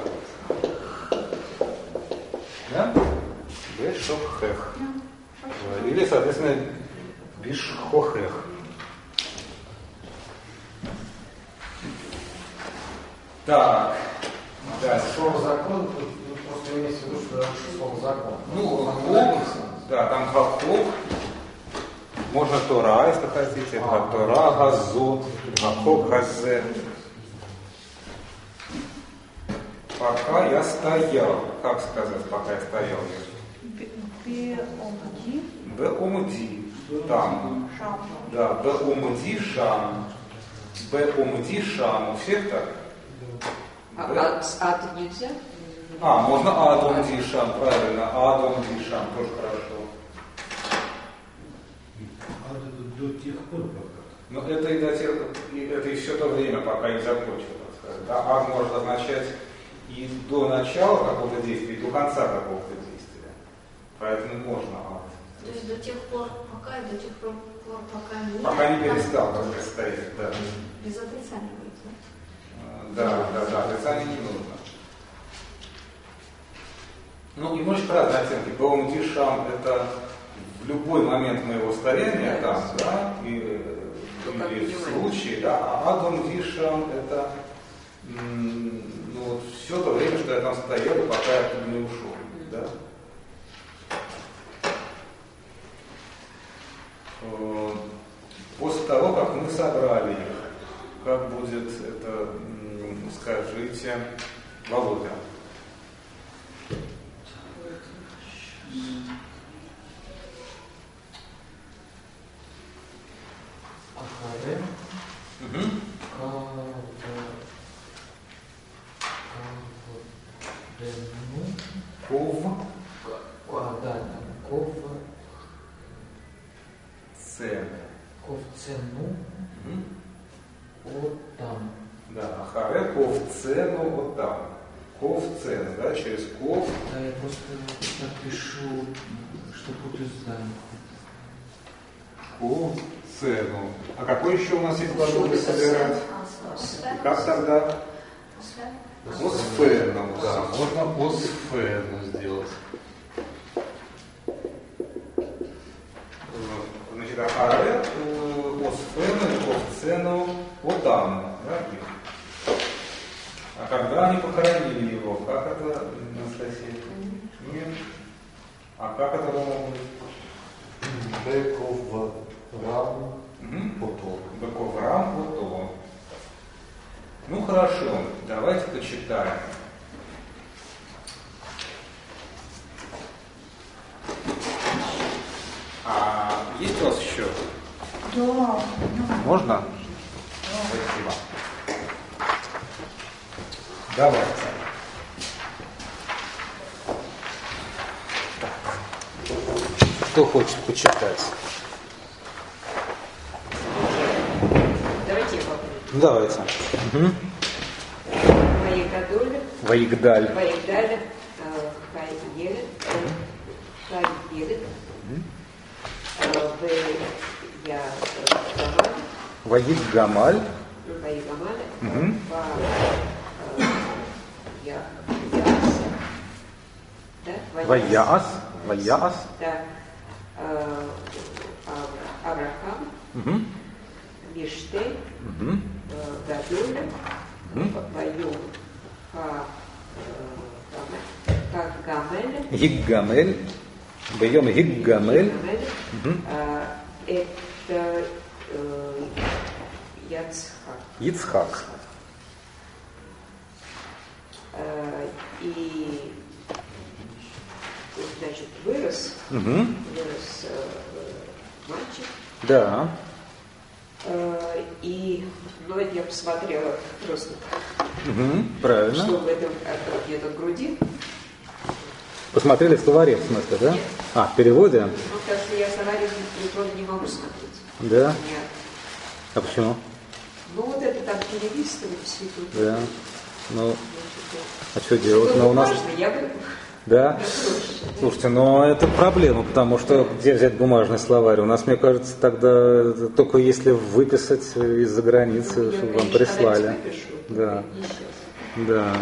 Да? Бешохех. Или, соответственно, бишхохех. Так. Да. Слово закон, тут просто имеется в виду, что слово закон. Ну, хох, да, там хохох. Можно Тора, если хотите. Это Тора, газот, хохох, газет. Пока я стоял. Как сказать, пока я стоял? Беомди. Беомди. Там. Да, беомди шам. Беомди шам. У всех так? Ад нельзя? Можно адом дишам, правильно. Адом дишам, тоже хорошо. Ад это до тех пор пока. Но это и до тех, это и все то время, пока не закончил, так сказать. Да, ад может означать и до начала какого-то действия, и до конца какого-то действия. Поэтому можно ад. То есть до тех пор, пока, и до тех пор, пока не... Пока не перестал, как стоит, да. Без отрицания будет, да? Да, отрицание не нужно. Ну, немножечко разные оттенки. Баумдишам — это в любой момент моего стояния, там, да, или в случае, да, а Адумдишам — это вот все то время, что я там стоял, пока я оттуда не ушел, да. После того, как мы собрали их, как будет это, скажите, Володя? Ковцену. Вот там. Да, ахаре ковцену вот там. Ковцен, да, через ков. Да, я просто так пишу, что буду знать. Ковцену. А какой еще у нас есть глагол собирать? Как тогда? Осфену, да, можно осфену сделать. Значит, ахаре осфену и ковцену отам. А когда они похоронили его, как это, Анастасия? Нет. А как это должно быть? Бековрам пото. Бековрам пото. Ну хорошо, давайте почитаем. А есть у вас еще? Да. Можно? Спасибо. Давайте. Так. Кто хочет почитать? Давайте. Угу. Ваигадоль. Ваигдаль. Ваигдаль. Хайель. Хайель. Ваигамаль. Ваигамаль. Ваяас. Ваяас. Да. Авраам. Угу. Миштей. Угу. Гадоль. Ваю. Гагамель. Гиггамель. Бьем Гиггамель. Это Яцхак. Ицхак. И, значит, вырос мальчик. Да. И, ну, это я посмотрела просто, Правильно. что в этом нет от груди. Посмотрели в словаре, в смысле, да? Нет. А, в переводе? Ну, потому что я словарь не могу смотреть. Да? Нет. А почему? Ну, вот это там перелистывать все тут. Да. Ну, а что делать? Ну, у нас... Важно, я бы... Да? Слушайте, но это проблема, потому что где взять бумажный словарь? У нас, мне кажется, тогда только если выписать из-за границы, чтобы вам прислали. Да. Да.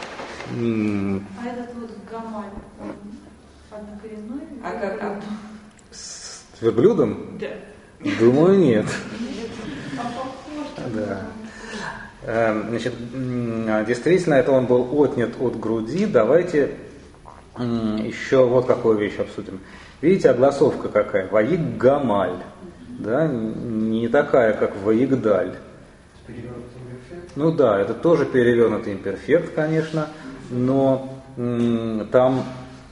А этот вот гамаль, он однокоренной? А как? С верблюдом? Да. Думаю, нет. А похож? Да. Значит, действительно, это он был отнят от груди. Давайте еще вот какую вещь обсудим. Видите, огласовка какая? Ваигамаль. Да? Не такая, как Ваигдаль. Ну да, это тоже перевернутый имперфект, конечно, но там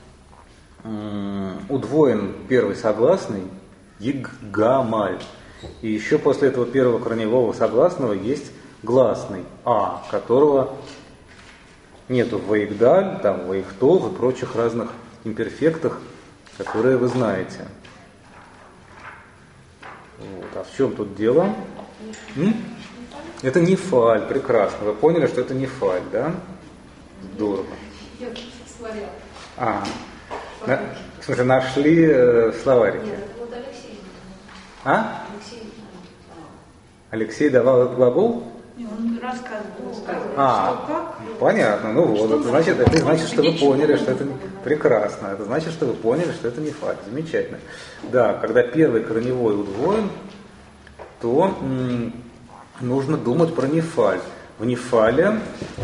удвоен первый согласный Иггамаль. И еще после этого первого корневого согласного есть гласный А, которого нету в Ваигдаль, там, в Ваихтов и прочих разных имперфектах, которые вы знаете. Вот. А в чем тут дело? Это не фаль, прекрасно. Вы поняли, что это не фаль, да? Здорово. Я смотрела. В смысле, нашли в словарике? Нет, это вот Алексей. А? Алексей. Алексей давал этот глагол? Он рассказывал, что как. Понятно. Ну вот, это значит, что вы поняли, что это прекрасно. Это значит, что вы поняли, что это не фаль. Замечательно. Да, когда первый корневой удвоен, то нужно думать про нефаль. В нефале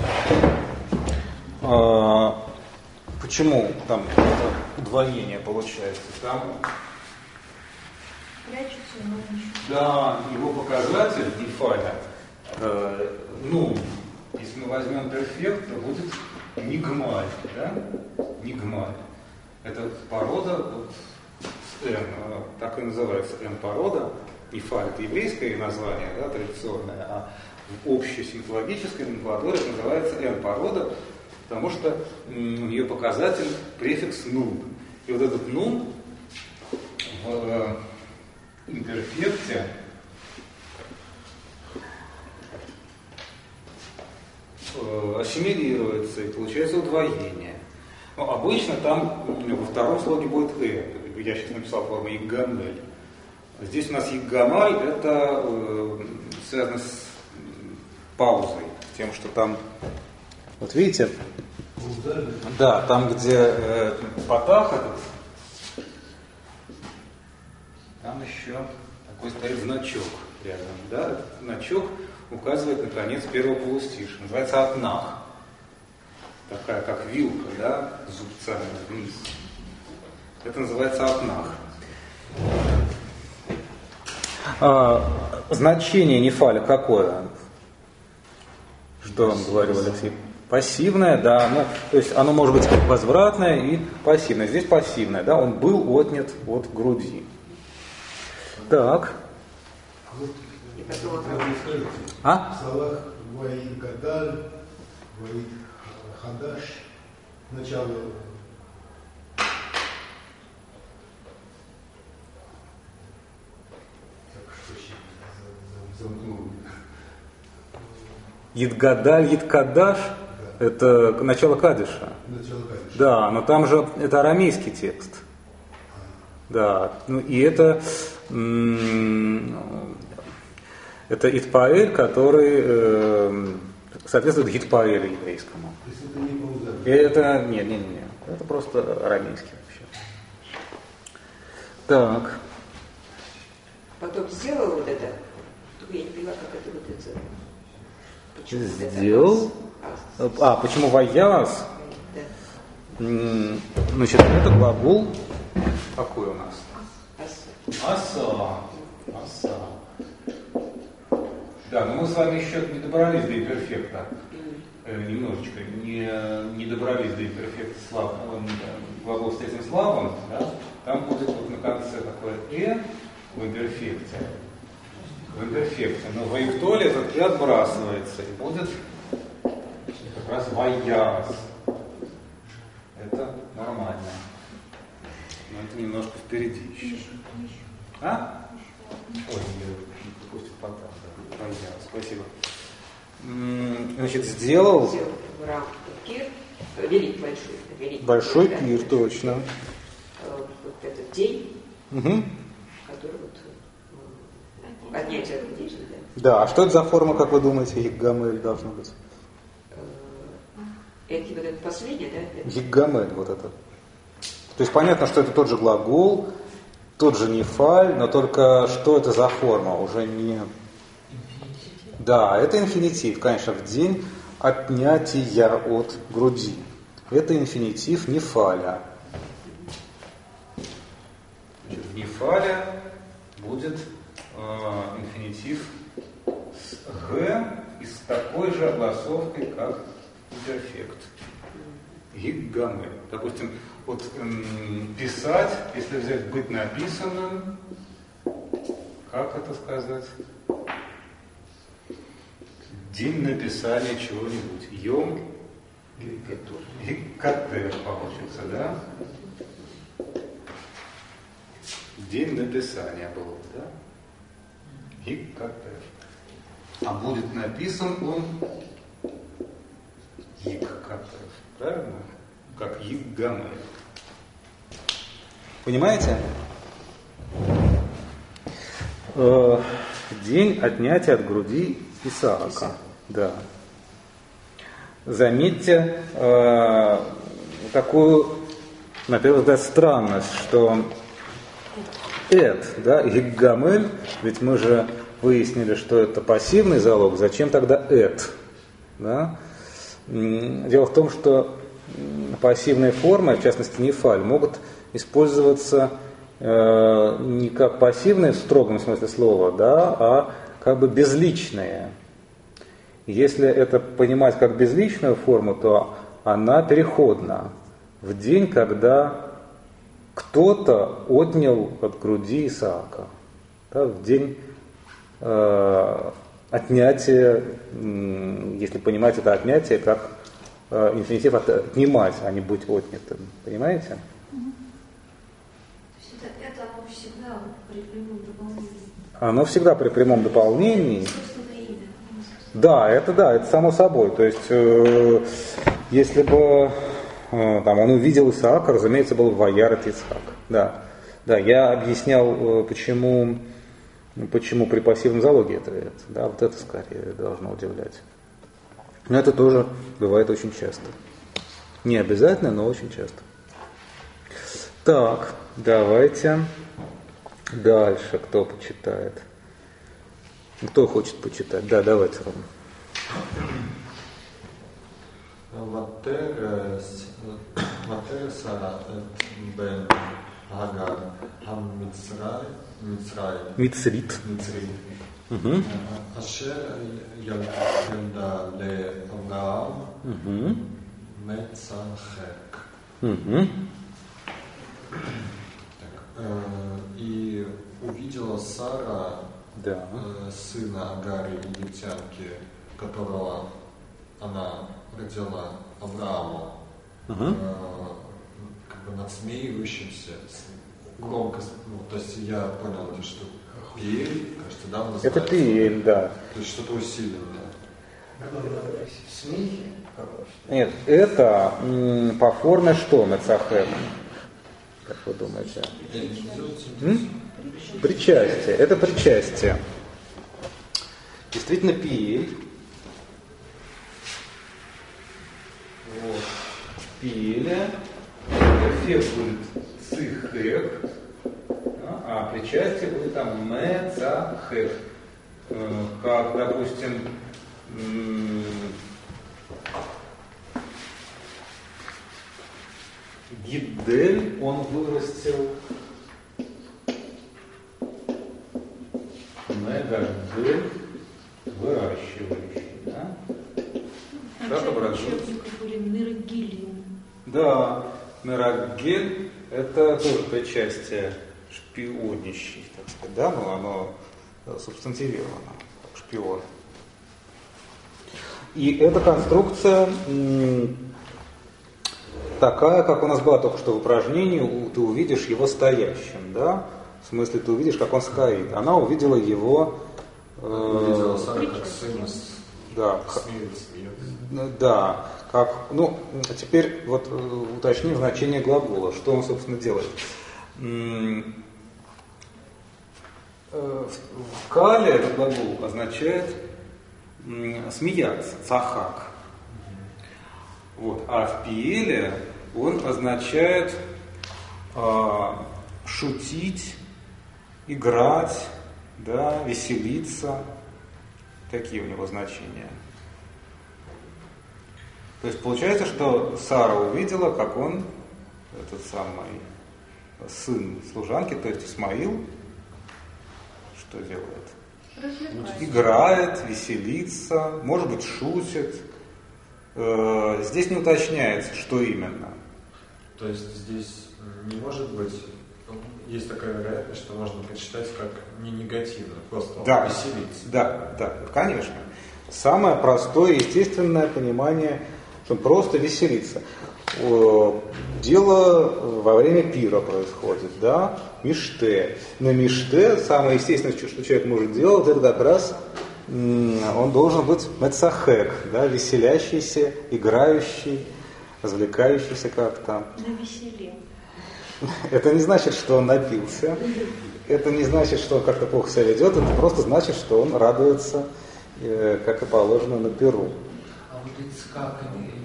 почему там удвоение получается? Там Прячется, но ничего. да, его показатель нефаля, ну, если мы возьмем перфект, то будет нигмаль, да? Нигмаль. Это порода, вот, N, так и называется N-порода. Нефаль — это еврейское название, да, традиционное, а в общей синклогической номенклатуре это называется N-порода, потому что у нее показатель префикс нун. И вот этот нун в имперфекте ассимилируется и получается удвоение. Но обычно там во втором слоге будет я сейчас написал форму Иггамель. Здесь у нас Иггамаль, это связано с паузой, тем, что там, вот видите, да, там, где патах этот, там еще такой стоит значок рядом, да, этот значок указывает на конец первого полустишья, называется атнах, такая как вилка, да, с зубцами вниз. Это называется атнах. Значение нефаля какое? Что вам говорил Алексей? Пассивное, да. Ну, то есть оно может быть возвратное и пассивное. Здесь пассивное, да, он был отнят от груди. Так. В словах Ваигадаль, Ваигхадаш, начало. Так что замкнул. Идгадаль, Идкадаш – это начало Кадиша. Начало Кадиша. Да, но там же это арамейский текст. Да, ну и это Итпаэль, который соответствует Гитпаэлю еврейскому. То есть это не Паузаль? Это, не, это просто арамейский вообще. Так. Потом сделал вот это. Я не поняла, как это вот это. Почему Сделал? Это Почему ваяс? да. Значит, это глагол. Какой у нас? Аса. Аса. Да, но мы с вами еще не добрались до имперфекта. Немножечко не добрались до имперфекта глагол с третьим слабым. Да? Там будет вот на конце такое в имперфекте. Но в Ваиктоле этот отбрасывается и будет как раз ваяс. Это нормально. Но это немножко впереди еще. Ой, я пропустил потом. Да. Ваяс, спасибо. Значит, сделал Пир, велик большой. Большой пир, точно. Вот этот день, который вот поднятие от людей, да. Да, а что это за форма, как вы думаете, Гиггамель должно быть? Это вот это последнее, да? Гиггамель, вот это. То есть понятно, что это тот же глагол, тот же нефаль, но только что это за форма, уже не... Да, это инфинитив, конечно, в день отнятия от груди. Это инфинитив нефаля. Значит, в нефале будет инфинитив с г и с такой же огласовкой, как имперфект. Гиггамель. Допустим, вот писать, если взять быть написанным, как это сказать? День написания чего-нибудь. Йом Гиккатер получится, да? День написания был, да? Гиккатер. А будет написан он Гиккатер. Правильно? Как Гиггамель. Понимаете? День отнятия от груди Исаака. Да. Заметьте такую, на первый взгляд, странность, что да, Гиггамель, ведь мы же выяснили, что это пассивный залог, зачем тогда да? Дело в том, что пассивные формы, в частности нефаль, могут использоваться не как пассивные в строгом смысле слова, да, а как бы безличные. Если это понимать как безличную форму, то она переходна. В день, когда кто-то отнял от груди Исаака. Да, в день отнятия, если понимать это отнятие как инфинитив отнимать, а не быть отнятым. Понимаете? Это оно всегда при прямом дополнении. Оно всегда при прямом дополнении. Это само собой. То есть, если бы он увидел Исаака, разумеется, был Ваярет Ицхак. Да, я объяснял, почему при пассивном залоге это. Да, вот это скорее должно удивлять. Но это тоже бывает очень часто. Не обязательно, но очень часто. Так, давайте дальше. Кто почитает? Кто хочет почитать? Да, давайте, Рома. ותרא שרה את בן הגר מצרית אשר ילדה לאברהם מצחק. И увидела Сара сына Агари, египтянки, которого она родила Аврааму, как бы надсмеивающимся, громко, то есть я понял, это что Пиэль, кажется, да? Это Пиэль, да. То есть что-то усиленное. Смехи? Нет, это по форме что, Мецахек? Как вы думаете? Причастие. Это причастие. Действительно, пиель. Вот. Пиеля. Эффект будет цихек. А причастие будет там мецахек. Как, допустим, Гиддель он вырастил, Мегадель выращивающий, да? Как образуется? Да, Мерагель это тоже причастие шпионящий, так сказать, да, но оно субстантивировано, как шпион. И эта конструкция такая, как у нас была только что в упражнении, ты увидишь его стоящим, да? В смысле, ты увидишь, как он стоит. Она увидела его... увидела Сара как сына, да, смеется. Да, как... Ну, теперь вот уточним значение глагола. Что он, собственно, делает? В кале этот глагол означает смеяться, цахак. Вот. А в пиеле он означает шутить, играть, да, веселиться. Такие у него значения. То есть получается, что Сара увидела, как он, этот самый сын служанки, то есть Исмаил, что делает? Играет, веселится, может быть, шутит. Здесь не уточняется, что именно. То есть здесь не может быть, есть такая вероятность, что можно прочитать как не негативно, просто да, веселиться. Да, конечно. Самое простое, естественное понимание, что просто веселиться. Дело во время пира происходит, да, миште. На миште самое естественное, что человек может делать, это как раз он должен быть мецахек, да, веселящийся, играющий, развлекающийся как-то. Навеселе. Это не значит, что он напился, это не значит, что он как-то плохо себя ведет, это просто значит, что он радуется, как и положено, на пиру. А вот Ицхак,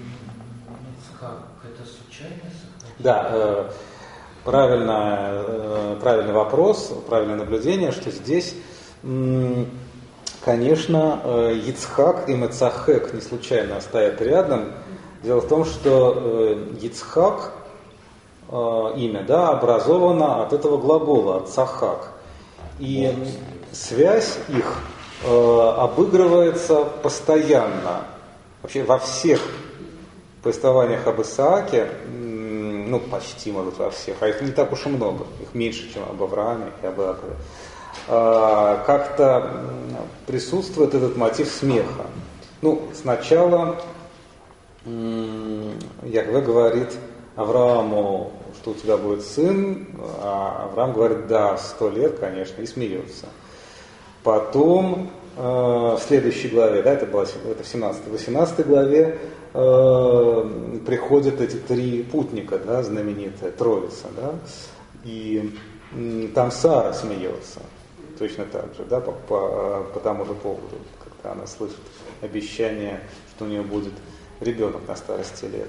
это случайно? Да, правильный вопрос, правильное наблюдение, что здесь, конечно, Ицхак и Мецахек не случайно стоят рядом. Дело в том, что Ицхак, имя, да, образовано от этого глагола, от цахак. И связь их обыгрывается постоянно. Вообще во всех повествованиях об Исааке, ну почти, может, во всех, а их не так уж и много, их меньше, чем об Аврааме и об Иакове, как-то присутствует этот мотив смеха. Ну, сначала Яхве говорит Аврааму, что у тебя будет сын, а Авраам говорит, да, 100 лет, конечно, и смеется. Потом в следующей главе, да, это в 18 главе, приходят эти три путника, да, знаменитая Троица, да, и там Сара смеется, точно так же, да, по тому же поводу, когда она слышит обещание, что у нее будет ребенок на старости лет.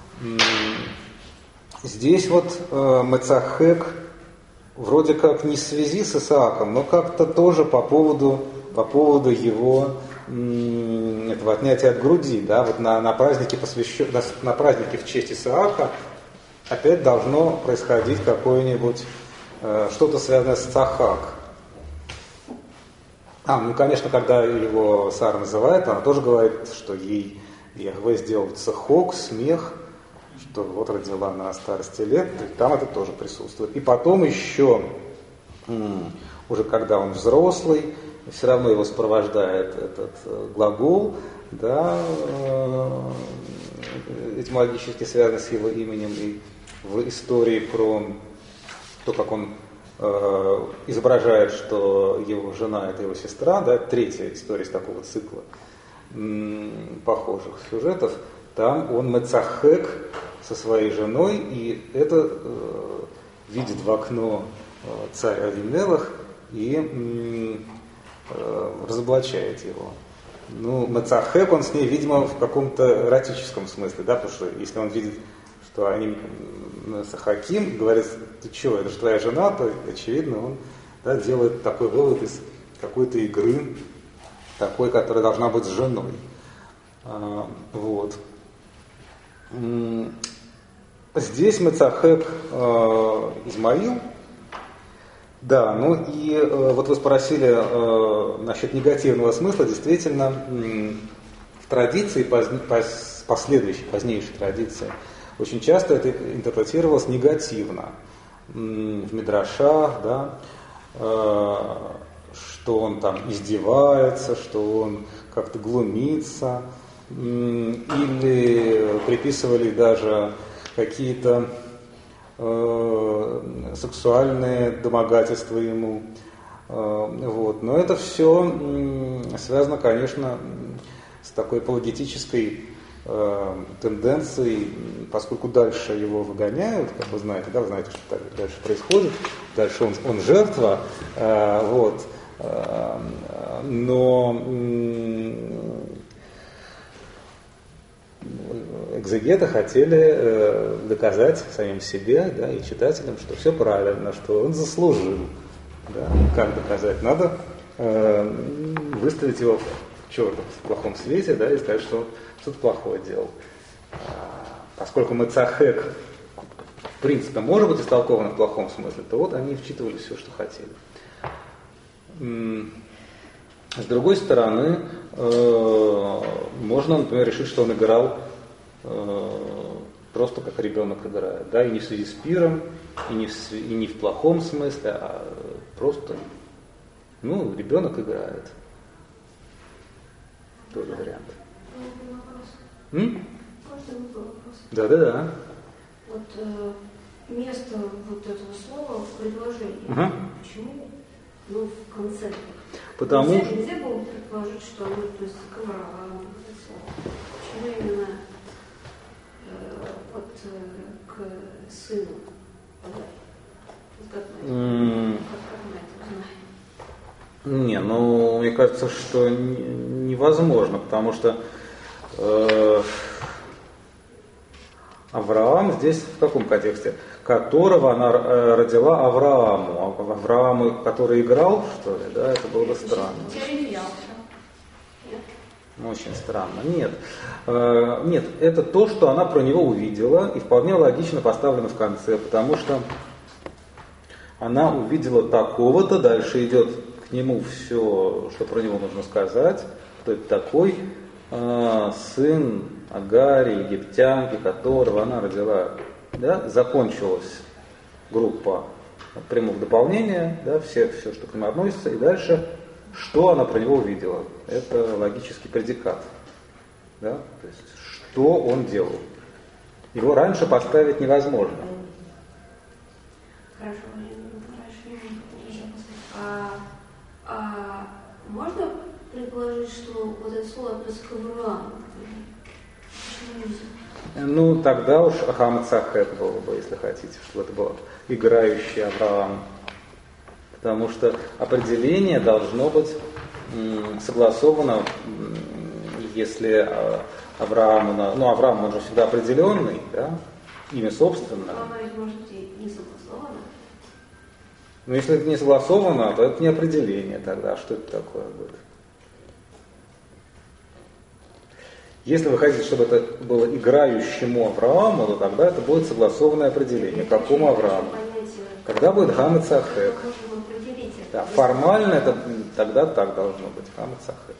Здесь вот Мецахек вроде как не в связи с Исааком, но как-то тоже по поводу его этого отнятия от груди, да, вот на празднике на празднике в честь Исаака опять должно происходить какое-нибудь что-то связанное с Цахак. Ну, конечно, когда его Сара называет, она тоже говорит, что ей Яхве сделал цехок, смех, что вот родила на старости лет, и там это тоже присутствует. И потом еще, уже когда он взрослый, все равно его сопровождает этот глагол, да, этимологически связанный с его именем, и в истории про то, как он изображает, что его жена – это его сестра, да, третья история из такого цикла. похожих сюжетов, там он мецахек со своей женой, и это видит в окно царь Авимелах и разоблачает его. Ну, мецахек он с ней, видимо, в каком-то эротическом смысле, да, потому что если он видит, что они мецахаким, говорит, ты чего, это же твоя жена, то, очевидно, он, да, делает такой вывод из какой-то игры, такой, которая должна быть с женой. Вот. Здесь мецахек Измаил. Да, ну и вот вы спросили насчет негативного смысла. Действительно, в традиции, последующей, позднейшей традиции, очень часто это интерпретировалось негативно. В мидрашах, да, что он там издевается, что он как-то глумится, или приписывали даже какие-то сексуальные домогательства ему. Вот. Но это все связано, конечно, с такой апологетической тенденцией, поскольку дальше его выгоняют, как вы знаете, да, вы знаете, что дальше происходит, дальше он жертва, вот. Но экзегеты хотели доказать самим себе, да, и читателям, что все правильно, что он заслужил. Да. Как доказать? Надо выставить его к черту в плохом свете, да, и сказать, что он что-то плохое делал. Поскольку мецахек в принципе может быть истолкован в плохом смысле, то вот они вчитывали все, что хотели. С другой стороны, можно, например, решить, что он играл просто как ребенок играет, да, и не в связи с пиром, и не в плохом смысле, а просто, ну, ребенок играет. Тоже вариант. Можно вопрос? Да. Вот место вот этого слова в предложении. Почему? Ну, в конце. Потому Нельзя было предположить, что оно относится к Аврааму. Почему именно к сыну? Как мы это узнаем? Не, ну, мне кажется, что невозможно, потому что Авраам здесь в каком контексте? Которого она родила Аврааму. Аврааму, который играл, что ли, да, это было бы странно. Очень странно. Нет, это то, что она про него увидела, и вполне логично поставлено в конце, потому что она увидела такого-то, дальше идет к нему все, что про него нужно сказать, кто это такой, сын Агари, египтянки, которого она родила. Да, закончилась группа прямых дополнения, да, все, что к нему относится, и дальше, что она про него увидела. Это логический предикат. Да? То есть, что он делал. Его раньше поставить невозможно. Хорошо. Можно предположить, что вот это слово относится к Аврааму? Ну, тогда уж Хамацахек было бы, если хотите, чтобы это было играющий Авраам. Потому что определение должно быть согласовано, если Авраам, Авраам, он же всегда определенный, да, имя собственное. Но оно ведь может быть и не согласовано. Но если это не согласовано, то это не определение тогда. Что это такое будет? Если вы хотите, чтобы это было играющему Аврааму, то тогда это будет согласованное определение. Какому Аврааму? Тогда будет Хамацахек. Да, формально это тогда так должно быть. Хамацахек.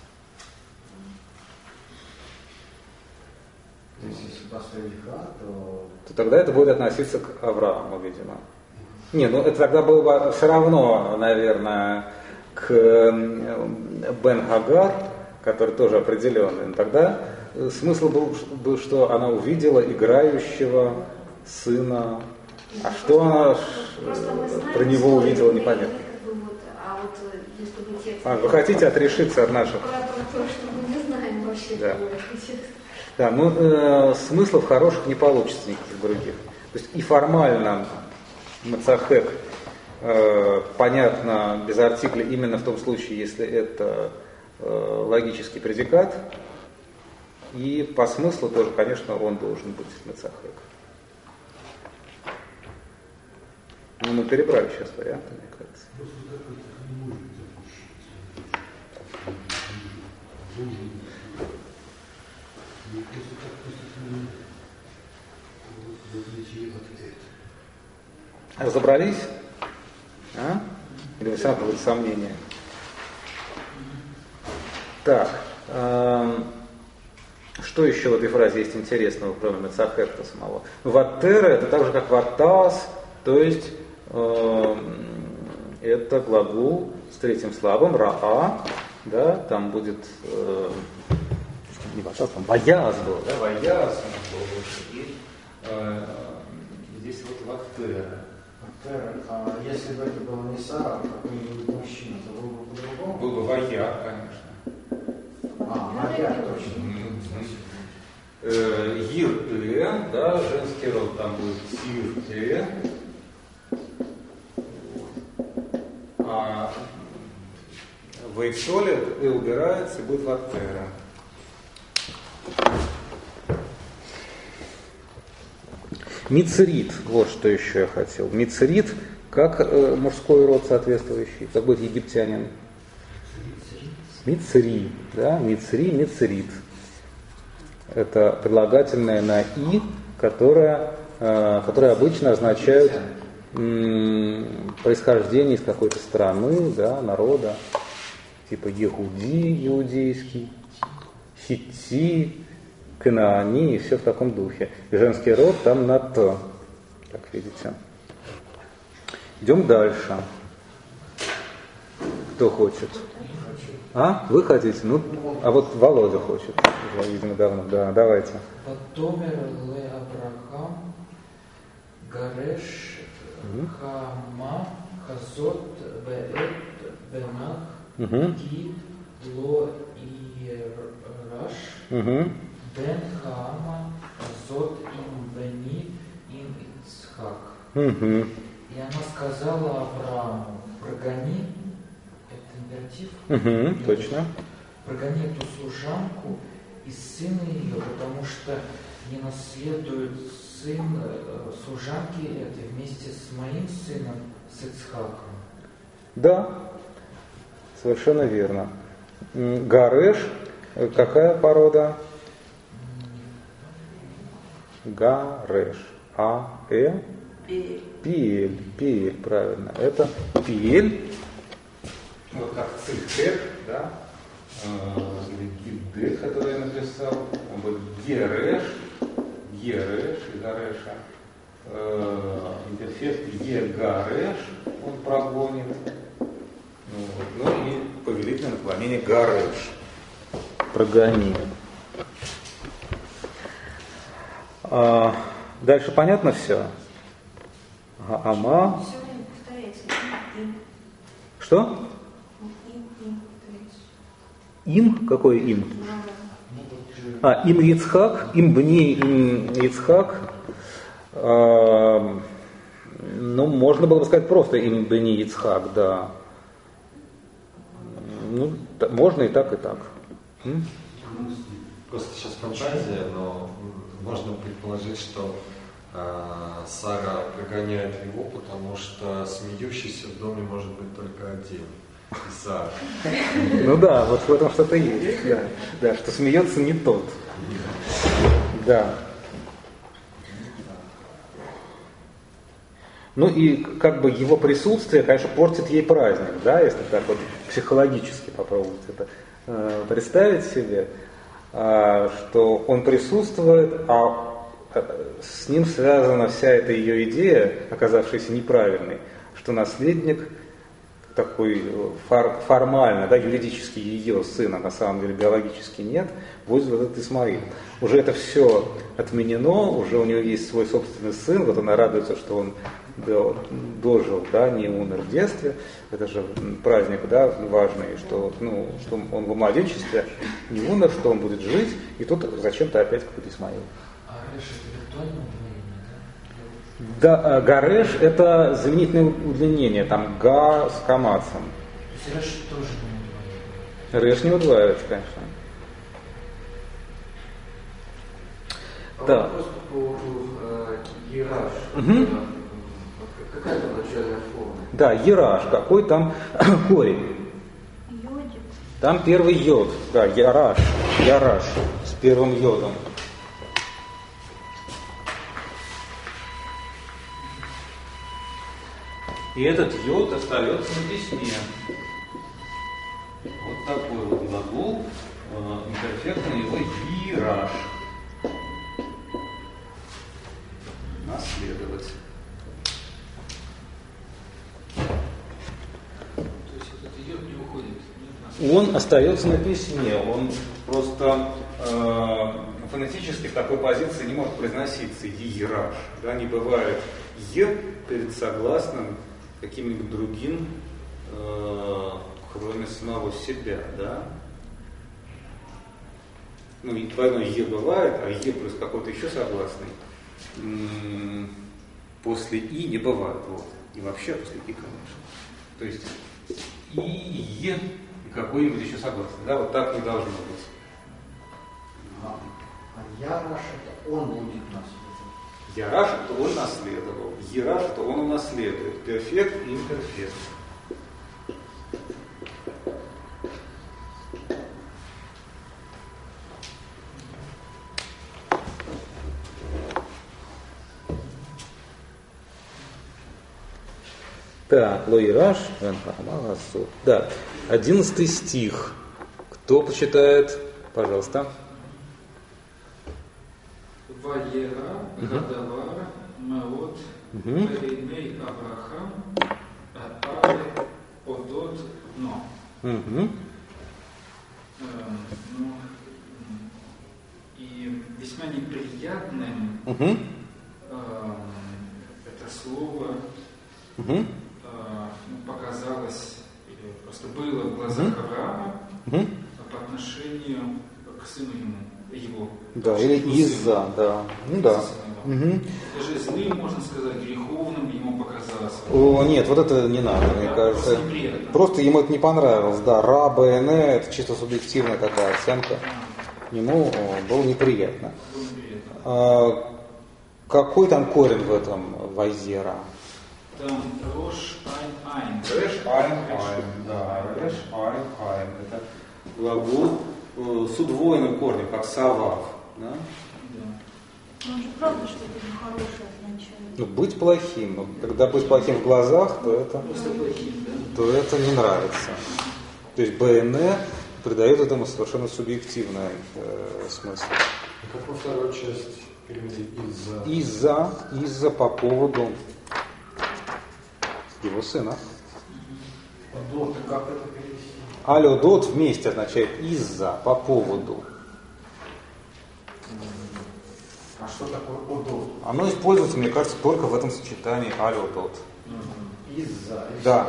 Если поставить Ха, то тогда это будет относиться к Аврааму, видимо. Не, ну это тогда было бы все равно, наверное, к Бен-Хагар, который тоже определенный. Но тогда смысл был, что она увидела играющего сына. А что она про него увидела, непонятно. А вот если бы текст... Вы хотите отрешиться от наших? Про то, что мы не знаем. вообще Да, ну смыслов хороших не получится никаких других. То есть и формально мацахек понятно без артикля именно в том случае, если это логический предикат, и по смыслу тоже, конечно, он должен быть мацахек. Ну, мы перебрали сейчас варианты, мне кажется. Разобрались? А? Или вы сами какое-то сомнение? Так. Что еще в этой фразе есть интересного, кроме мецахекта самого? Ваттера это так же, как ваттас, то есть это глагол с третьим слабым, раа, да, там будет не ваттас, там ваяз был, да, ваяз был больше, и здесь вот ваттера. А если бы это было не Сара, а какой-нибудь мужчина, то было бы по-другому? Был бы ваяр, конечно. Ваяр точно. Ир-э, да, женский род там будет сир-э. А в эйфсоле «э» убирается и будет ваттера. Мицерит, вот что еще я хотел. Мицерит, как мужской род соответствующий, как будет египтянин? Мицери, да, мицери, мицерит. Это прилагательное на «и», которое обычно означает происхождение из какой-то страны, да, народа, типа Ехуди, иудейский, Хитти, Канаани и все в таком духе. И женский род там на «т», как видите. Идем дальше. Кто хочет? А? Вы хотите? Ну, а вот Володя хочет. Уже, видимо, давно. Да, давайте. Потомер ле Абрахам Гареш Хама Хазот Беэт Бенах Ки Ло Ираш Бен Хаама Хазот Им Бени Им Ицхак. И она сказала Аврааму: прогони, это императив, точно. Прогони эту служанку и сына ее, потому что не наследует сын служанки этой вместе с моим сыном, с Ицхаком. Да, совершенно верно. Гареш, какая порода? Гареш. Пиэль. Пиэль, правильно. Это пиэль. Вот как цифтек, да? Или гиддет, который я написал. Он будет гереш и гареша. Интерфейс егареш он прогонит. Ну и повелительное наклонение гареш. Прогони. Дальше понятно все? Ама. Все время повторяется. Что? Им? Какой им? Им Ицхак, им бни им Ицхак. Ну, можно было бы сказать просто им бни Ицхак, да. Ну, можно и так, и так. Просто сейчас фантазия, но можно предположить, что Сара прогоняет его, потому что смеющийся в доме может быть только один. Сара. Ну да, вот в этом что-то есть. Да, что смеется не тот. Да. Ну и как бы его присутствие, конечно, портит ей праздник, да, если так вот психологически попробовать это представить себе, что он присутствует, а с ним связана вся эта ее идея, оказавшаяся неправильной, что наследник такой формально, да, юридически ее сына, на самом деле биологически нет, будет вот этот Исмаил. Уже это все отменено, уже у нее есть свой собственный сын, вот она радуется, что он дожил, да, не умер в детстве. Это же праздник, да, важный, что, ну, что он в младенчестве не умер, что он будет жить, и тут зачем-то опять какой-то Исмаил. А Гареш это виртуальное удлинение, да? Да, Гареш это заменительное удлинение, там га с камацем. То есть Реш тоже не удваивается? Реш не удваивается, конечно. Да. Вопрос по поводу Ераш. Какая там начальная форма? Да, Ераш, какой там корень? Йодик. Там первый йод, да, Яраш с первым йодом. И этот йод остается на письме. Вот такой вот глагол, имперфектный его Ераш. Наследовать. То есть этот йод не уходит? Он остается на письме, он просто фонетически в такой позиции не может произноситься Ераш. Да, не бывает Е перед согласным каким-нибудь другим, кроме самого себя, да? Ну, и двойное Е бывает, а Е плюс какой-то еще согласный после И не бывает. Вот. И вообще после И, конечно. То есть И, Е и какой-нибудь еще согласный. Да, вот так не должно быть. А Яраш это он будет наследовать. Яраш это он наследовал. Ераш это он унаследует. Перфект и имперфект. Так, Лоираш, да, 11 стих. Кто почитает? Пожалуйста. Ваера, Гадавар, Меот, Перейней Авраам, Аре, Одот, Но. И весьма неприятным это слово показалось, или просто было в глазах Авраама по отношению к сыну его. Да, или из-за, да. Ну да. Даже злым, можно сказать, греховным ему показалось. О, нет, вот это не надо, мне кажется. Просто ему это не понравилось. Да, ра, БН, это чисто субъективная такая оценка. Ему было неприятно. Какой там корень в этом Вайзера? Там Рош Айн Айн. Реш Айн Айн, да, Реш Айн Айн. Это глагол с удвоенным корнем, как Савав. Да? Но он же правда что-то нехорошее означает. Ну, быть плохим. Но когда быть плохим в глазах, то это не нравится. То есть БН придает этому совершенно субъективный смысл. Какую вторую часть перевели из-за? Из-за по поводу его сына. Дот, как это перевести? Алёдот вместе означает из-за, по поводу. А что такое одот? Оно используется, мне кажется, только в этом сочетании алёдот. Из-за. Да.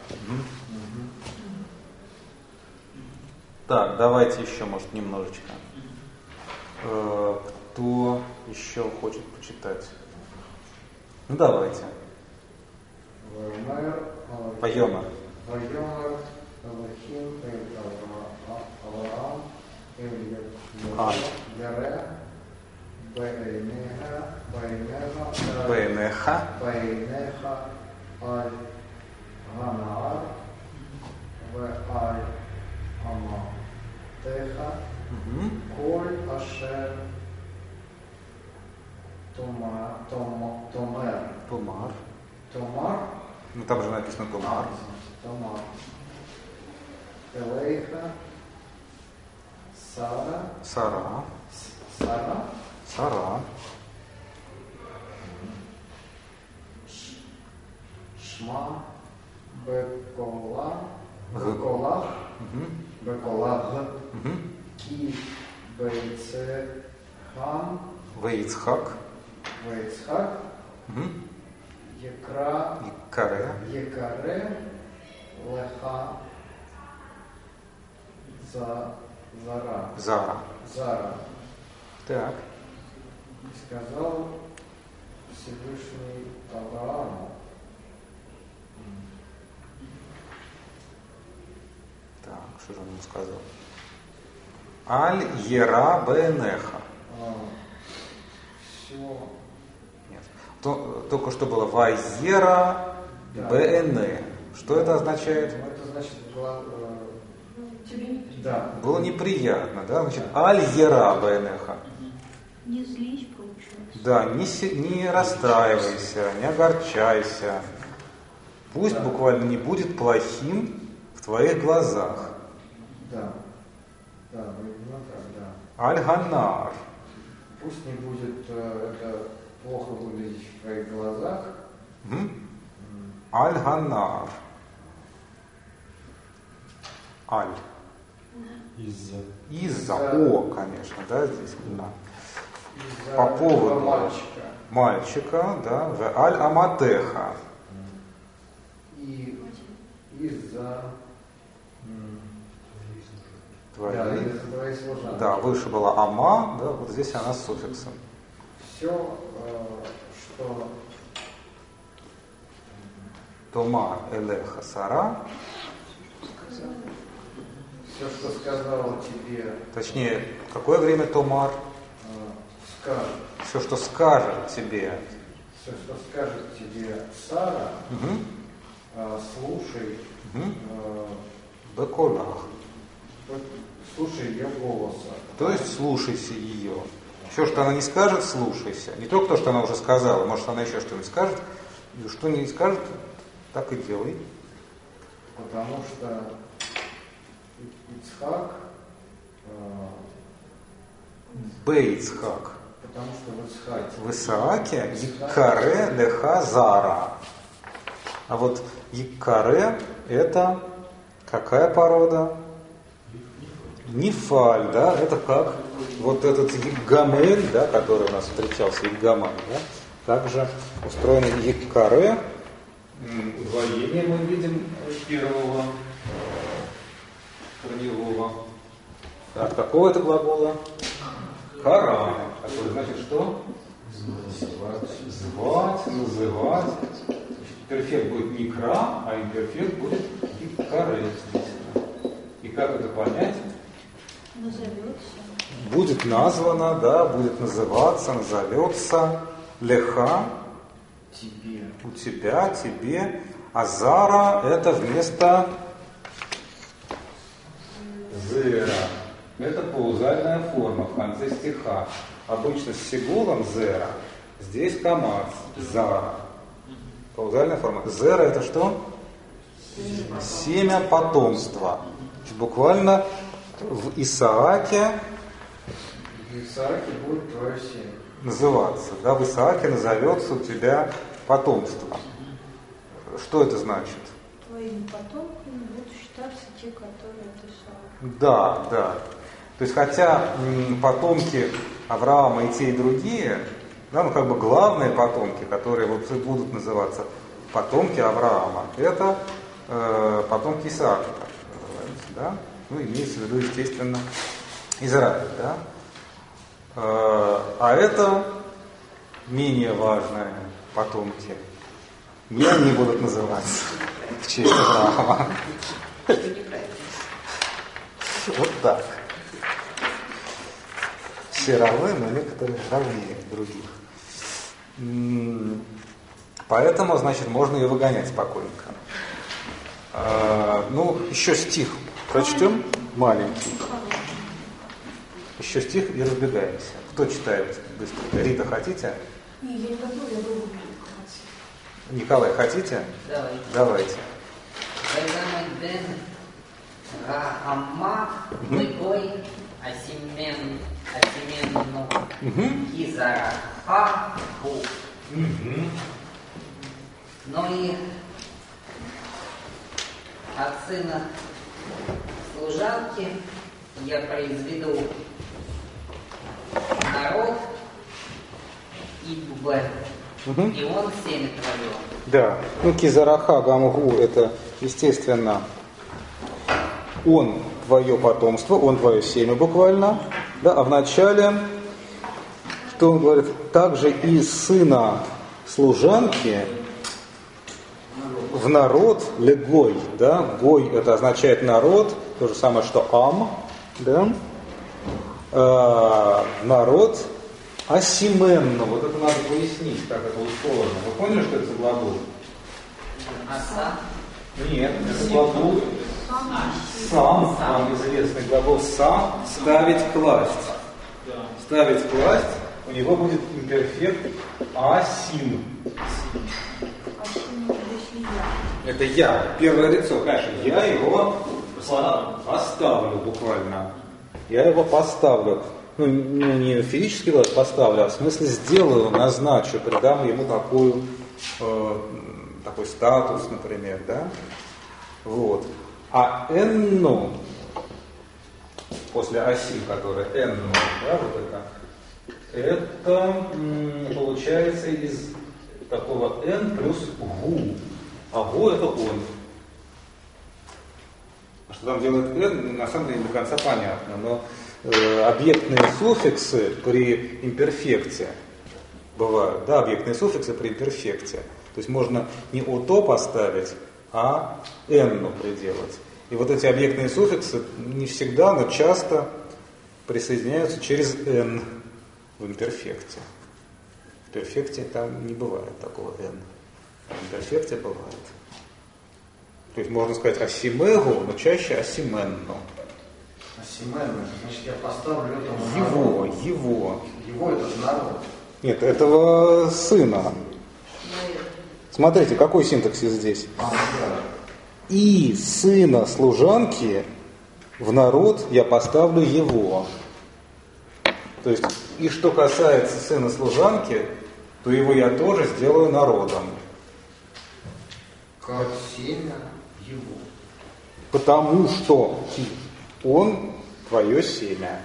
Так, давайте еще, может, немножечко. Кто еще хочет почитать? Ну, давайте. Вайомер. Вайомер, Элохим, Авраам, Яре, Бейнеха, Аль Ганаар, Аль Аматеха, Коль Ашер Томар. Ну там же написано Томар. Томар. Элейха. Сара. Шма. Беколах. Ки. Вейцхак. Екаре, леха, зара. Так. И сказал Всевышний Аврааму. Так, что же он ему сказал? Аль-Ера Бенеха. Все. Нет. Только что было Вайера Бене. Что это означает? Это значит, было неприятно, да? Значит, Аль-Ера Бенеха. Не злись, получается. Да, не расстраивайся, не огорчайся. Пусть буквально не будет плохим в твоих глазах. Да, именно так, да. Аль-Ганар. Пусть не будет это плохо выглядеть в твоих глазах. Аль-Ганар. Аль. Из-за. О, конечно, да, здесь. Да. По поводу мальчика, да, в Аль-Аматеха. И из-за твоей служанки. Да, выше была Ама, да, вот здесь она с суффиксом. Все, что Томар Элеха Сара. Все, что сказала тебе. Точнее, какое время Томар? Скажет. Все, что скажет тебе. Все, что скажет тебе Сара, слушай. Беколах. Слушай ее голоса. То есть слушайся ее. Все, что она не скажет, слушайся. Не только то, что она уже сказала, может, она еще что-нибудь скажет. Что не скажет, так и делай. Потому что Ицхак, Бейцхак. потому что в Исааке Икаре Леха Зара. А вот Икаре это какая порода? Нефаль, да, это как вот этот Икгамель, да, который у нас встречался, Икгамаль, да, также устроено Икаре. Удвоение мы видим первого корневого. Так, какого это глагола? Кара, который значит что? Звать, называть. Перфект будет не кра, а имперфект будет икаре. И как это понять? Назовется. Будет названо, да, будет называться, назовется. Леха. Тебе. У тебя, тебе. А Зара это вместо Зера. Это паузальная форма в конце стиха. Обычно с сигулом Зера. Здесь камац. Зара. Паузальная форма. Зера это что? Семя потомства. Буквально в Исааке будет твое семя. Называться. Да, в Исааке назовется у тебя потомство. Что это значит? Твоими потомками будут считаться те, которые от Исаака. Да, да. То есть, хотя потомки Авраама и те, и другие, да, ну как бы главные потомки, которые вот будут называться потомки Авраама, это потомки Исаака, так называется, да? Ну, имеется в виду, естественно, Израиль, да? А это менее важные потомки. Не они будут называться в честь Авраама. Вот так. Все равны, но некоторые равнее других. Поэтому, значит, можно ее выгонять спокойненько. Ну, еще стих прочтем, маленький. Еще стих и разбегаемся. Кто читает быстро? Рита, хотите? Не, я не готова, я буду. Николай, хотите? Давайте. Гаамма мыкой асименну кизарахаху. Но и от сына служанки я произведу народ Ибб и он семя твое. Да. Ну, кизараха гамгу — это, естественно, он твое потомство, он твое семя буквально. Да? А в начале, что он говорит, также и сына служанки в народ легой. Да? Гой — это означает народ, то же самое, что ам. Да? Народ асименно. Вот это надо пояснить, как это условно. Вы поняли, что это за глагол? Аса? Нет, это глагол сам, вам известный глагол сам, ставить, класть. Ставить, класть, у него будет имперфект асим. Это я, первое лицо, конечно, я его поставлю буквально. Я его поставлю. Ну, не физически поставлю, а в смысле сделаю, назначу, придам ему такой статус, например, да? Вот. А энну, после оси, которая энну, да, вот это получается из такого эн плюс гу. А гу — это он. Что там делает эн, на самом деле не до конца понятно, но объектные суффиксы при имперфекте бывают, да, объектные суффиксы при имперфекте. То есть можно не ото поставить, а энну приделать. И вот эти объектные суффиксы не всегда, но часто присоединяются через н в имперфекте. В перфекте там не бывает такого н. А в имперфекте бывает. То есть можно сказать асимегу, но чаще асименну. Асименно, значит, я поставлю этому Его. Его это народ. Нет, этого сына. Смотрите, какой синтаксис здесь. И сына служанки в народ я поставлю его. То есть, и что касается сына служанки, то его я тоже сделаю народом. Как семя его. Потому что он твое семя.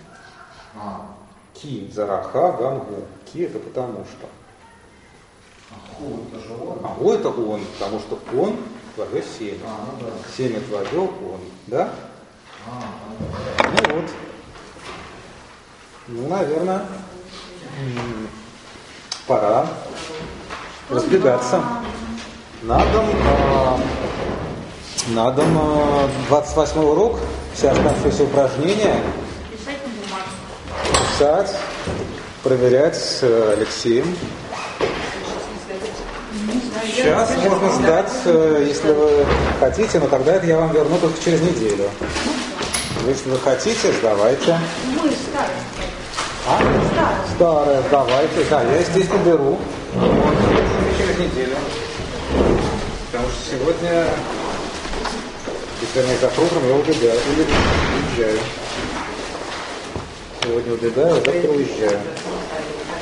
Ки зараха гангу. Ки — это потому что. Ху — это же он. А гу — это он, потому что он твое семя. Ну да. Семя твое он, да? Ну вот. Ну, наверное, пора разбегаться. На дом 28 урок, все оставшиеся упражнения писать, проверять с Алексеем. Сейчас можно сдать, если вы хотите, но тогда это я вам верну только через неделю. Если вы хотите, сдавайте. Мы старые. Старое, сдавайте. Да, я здесь наберу. Вот, через неделю. Потому что сегодня, вернее, завтра утром я убегаю. Или уезжаю. Сегодня убегаю, а завтра уезжаю.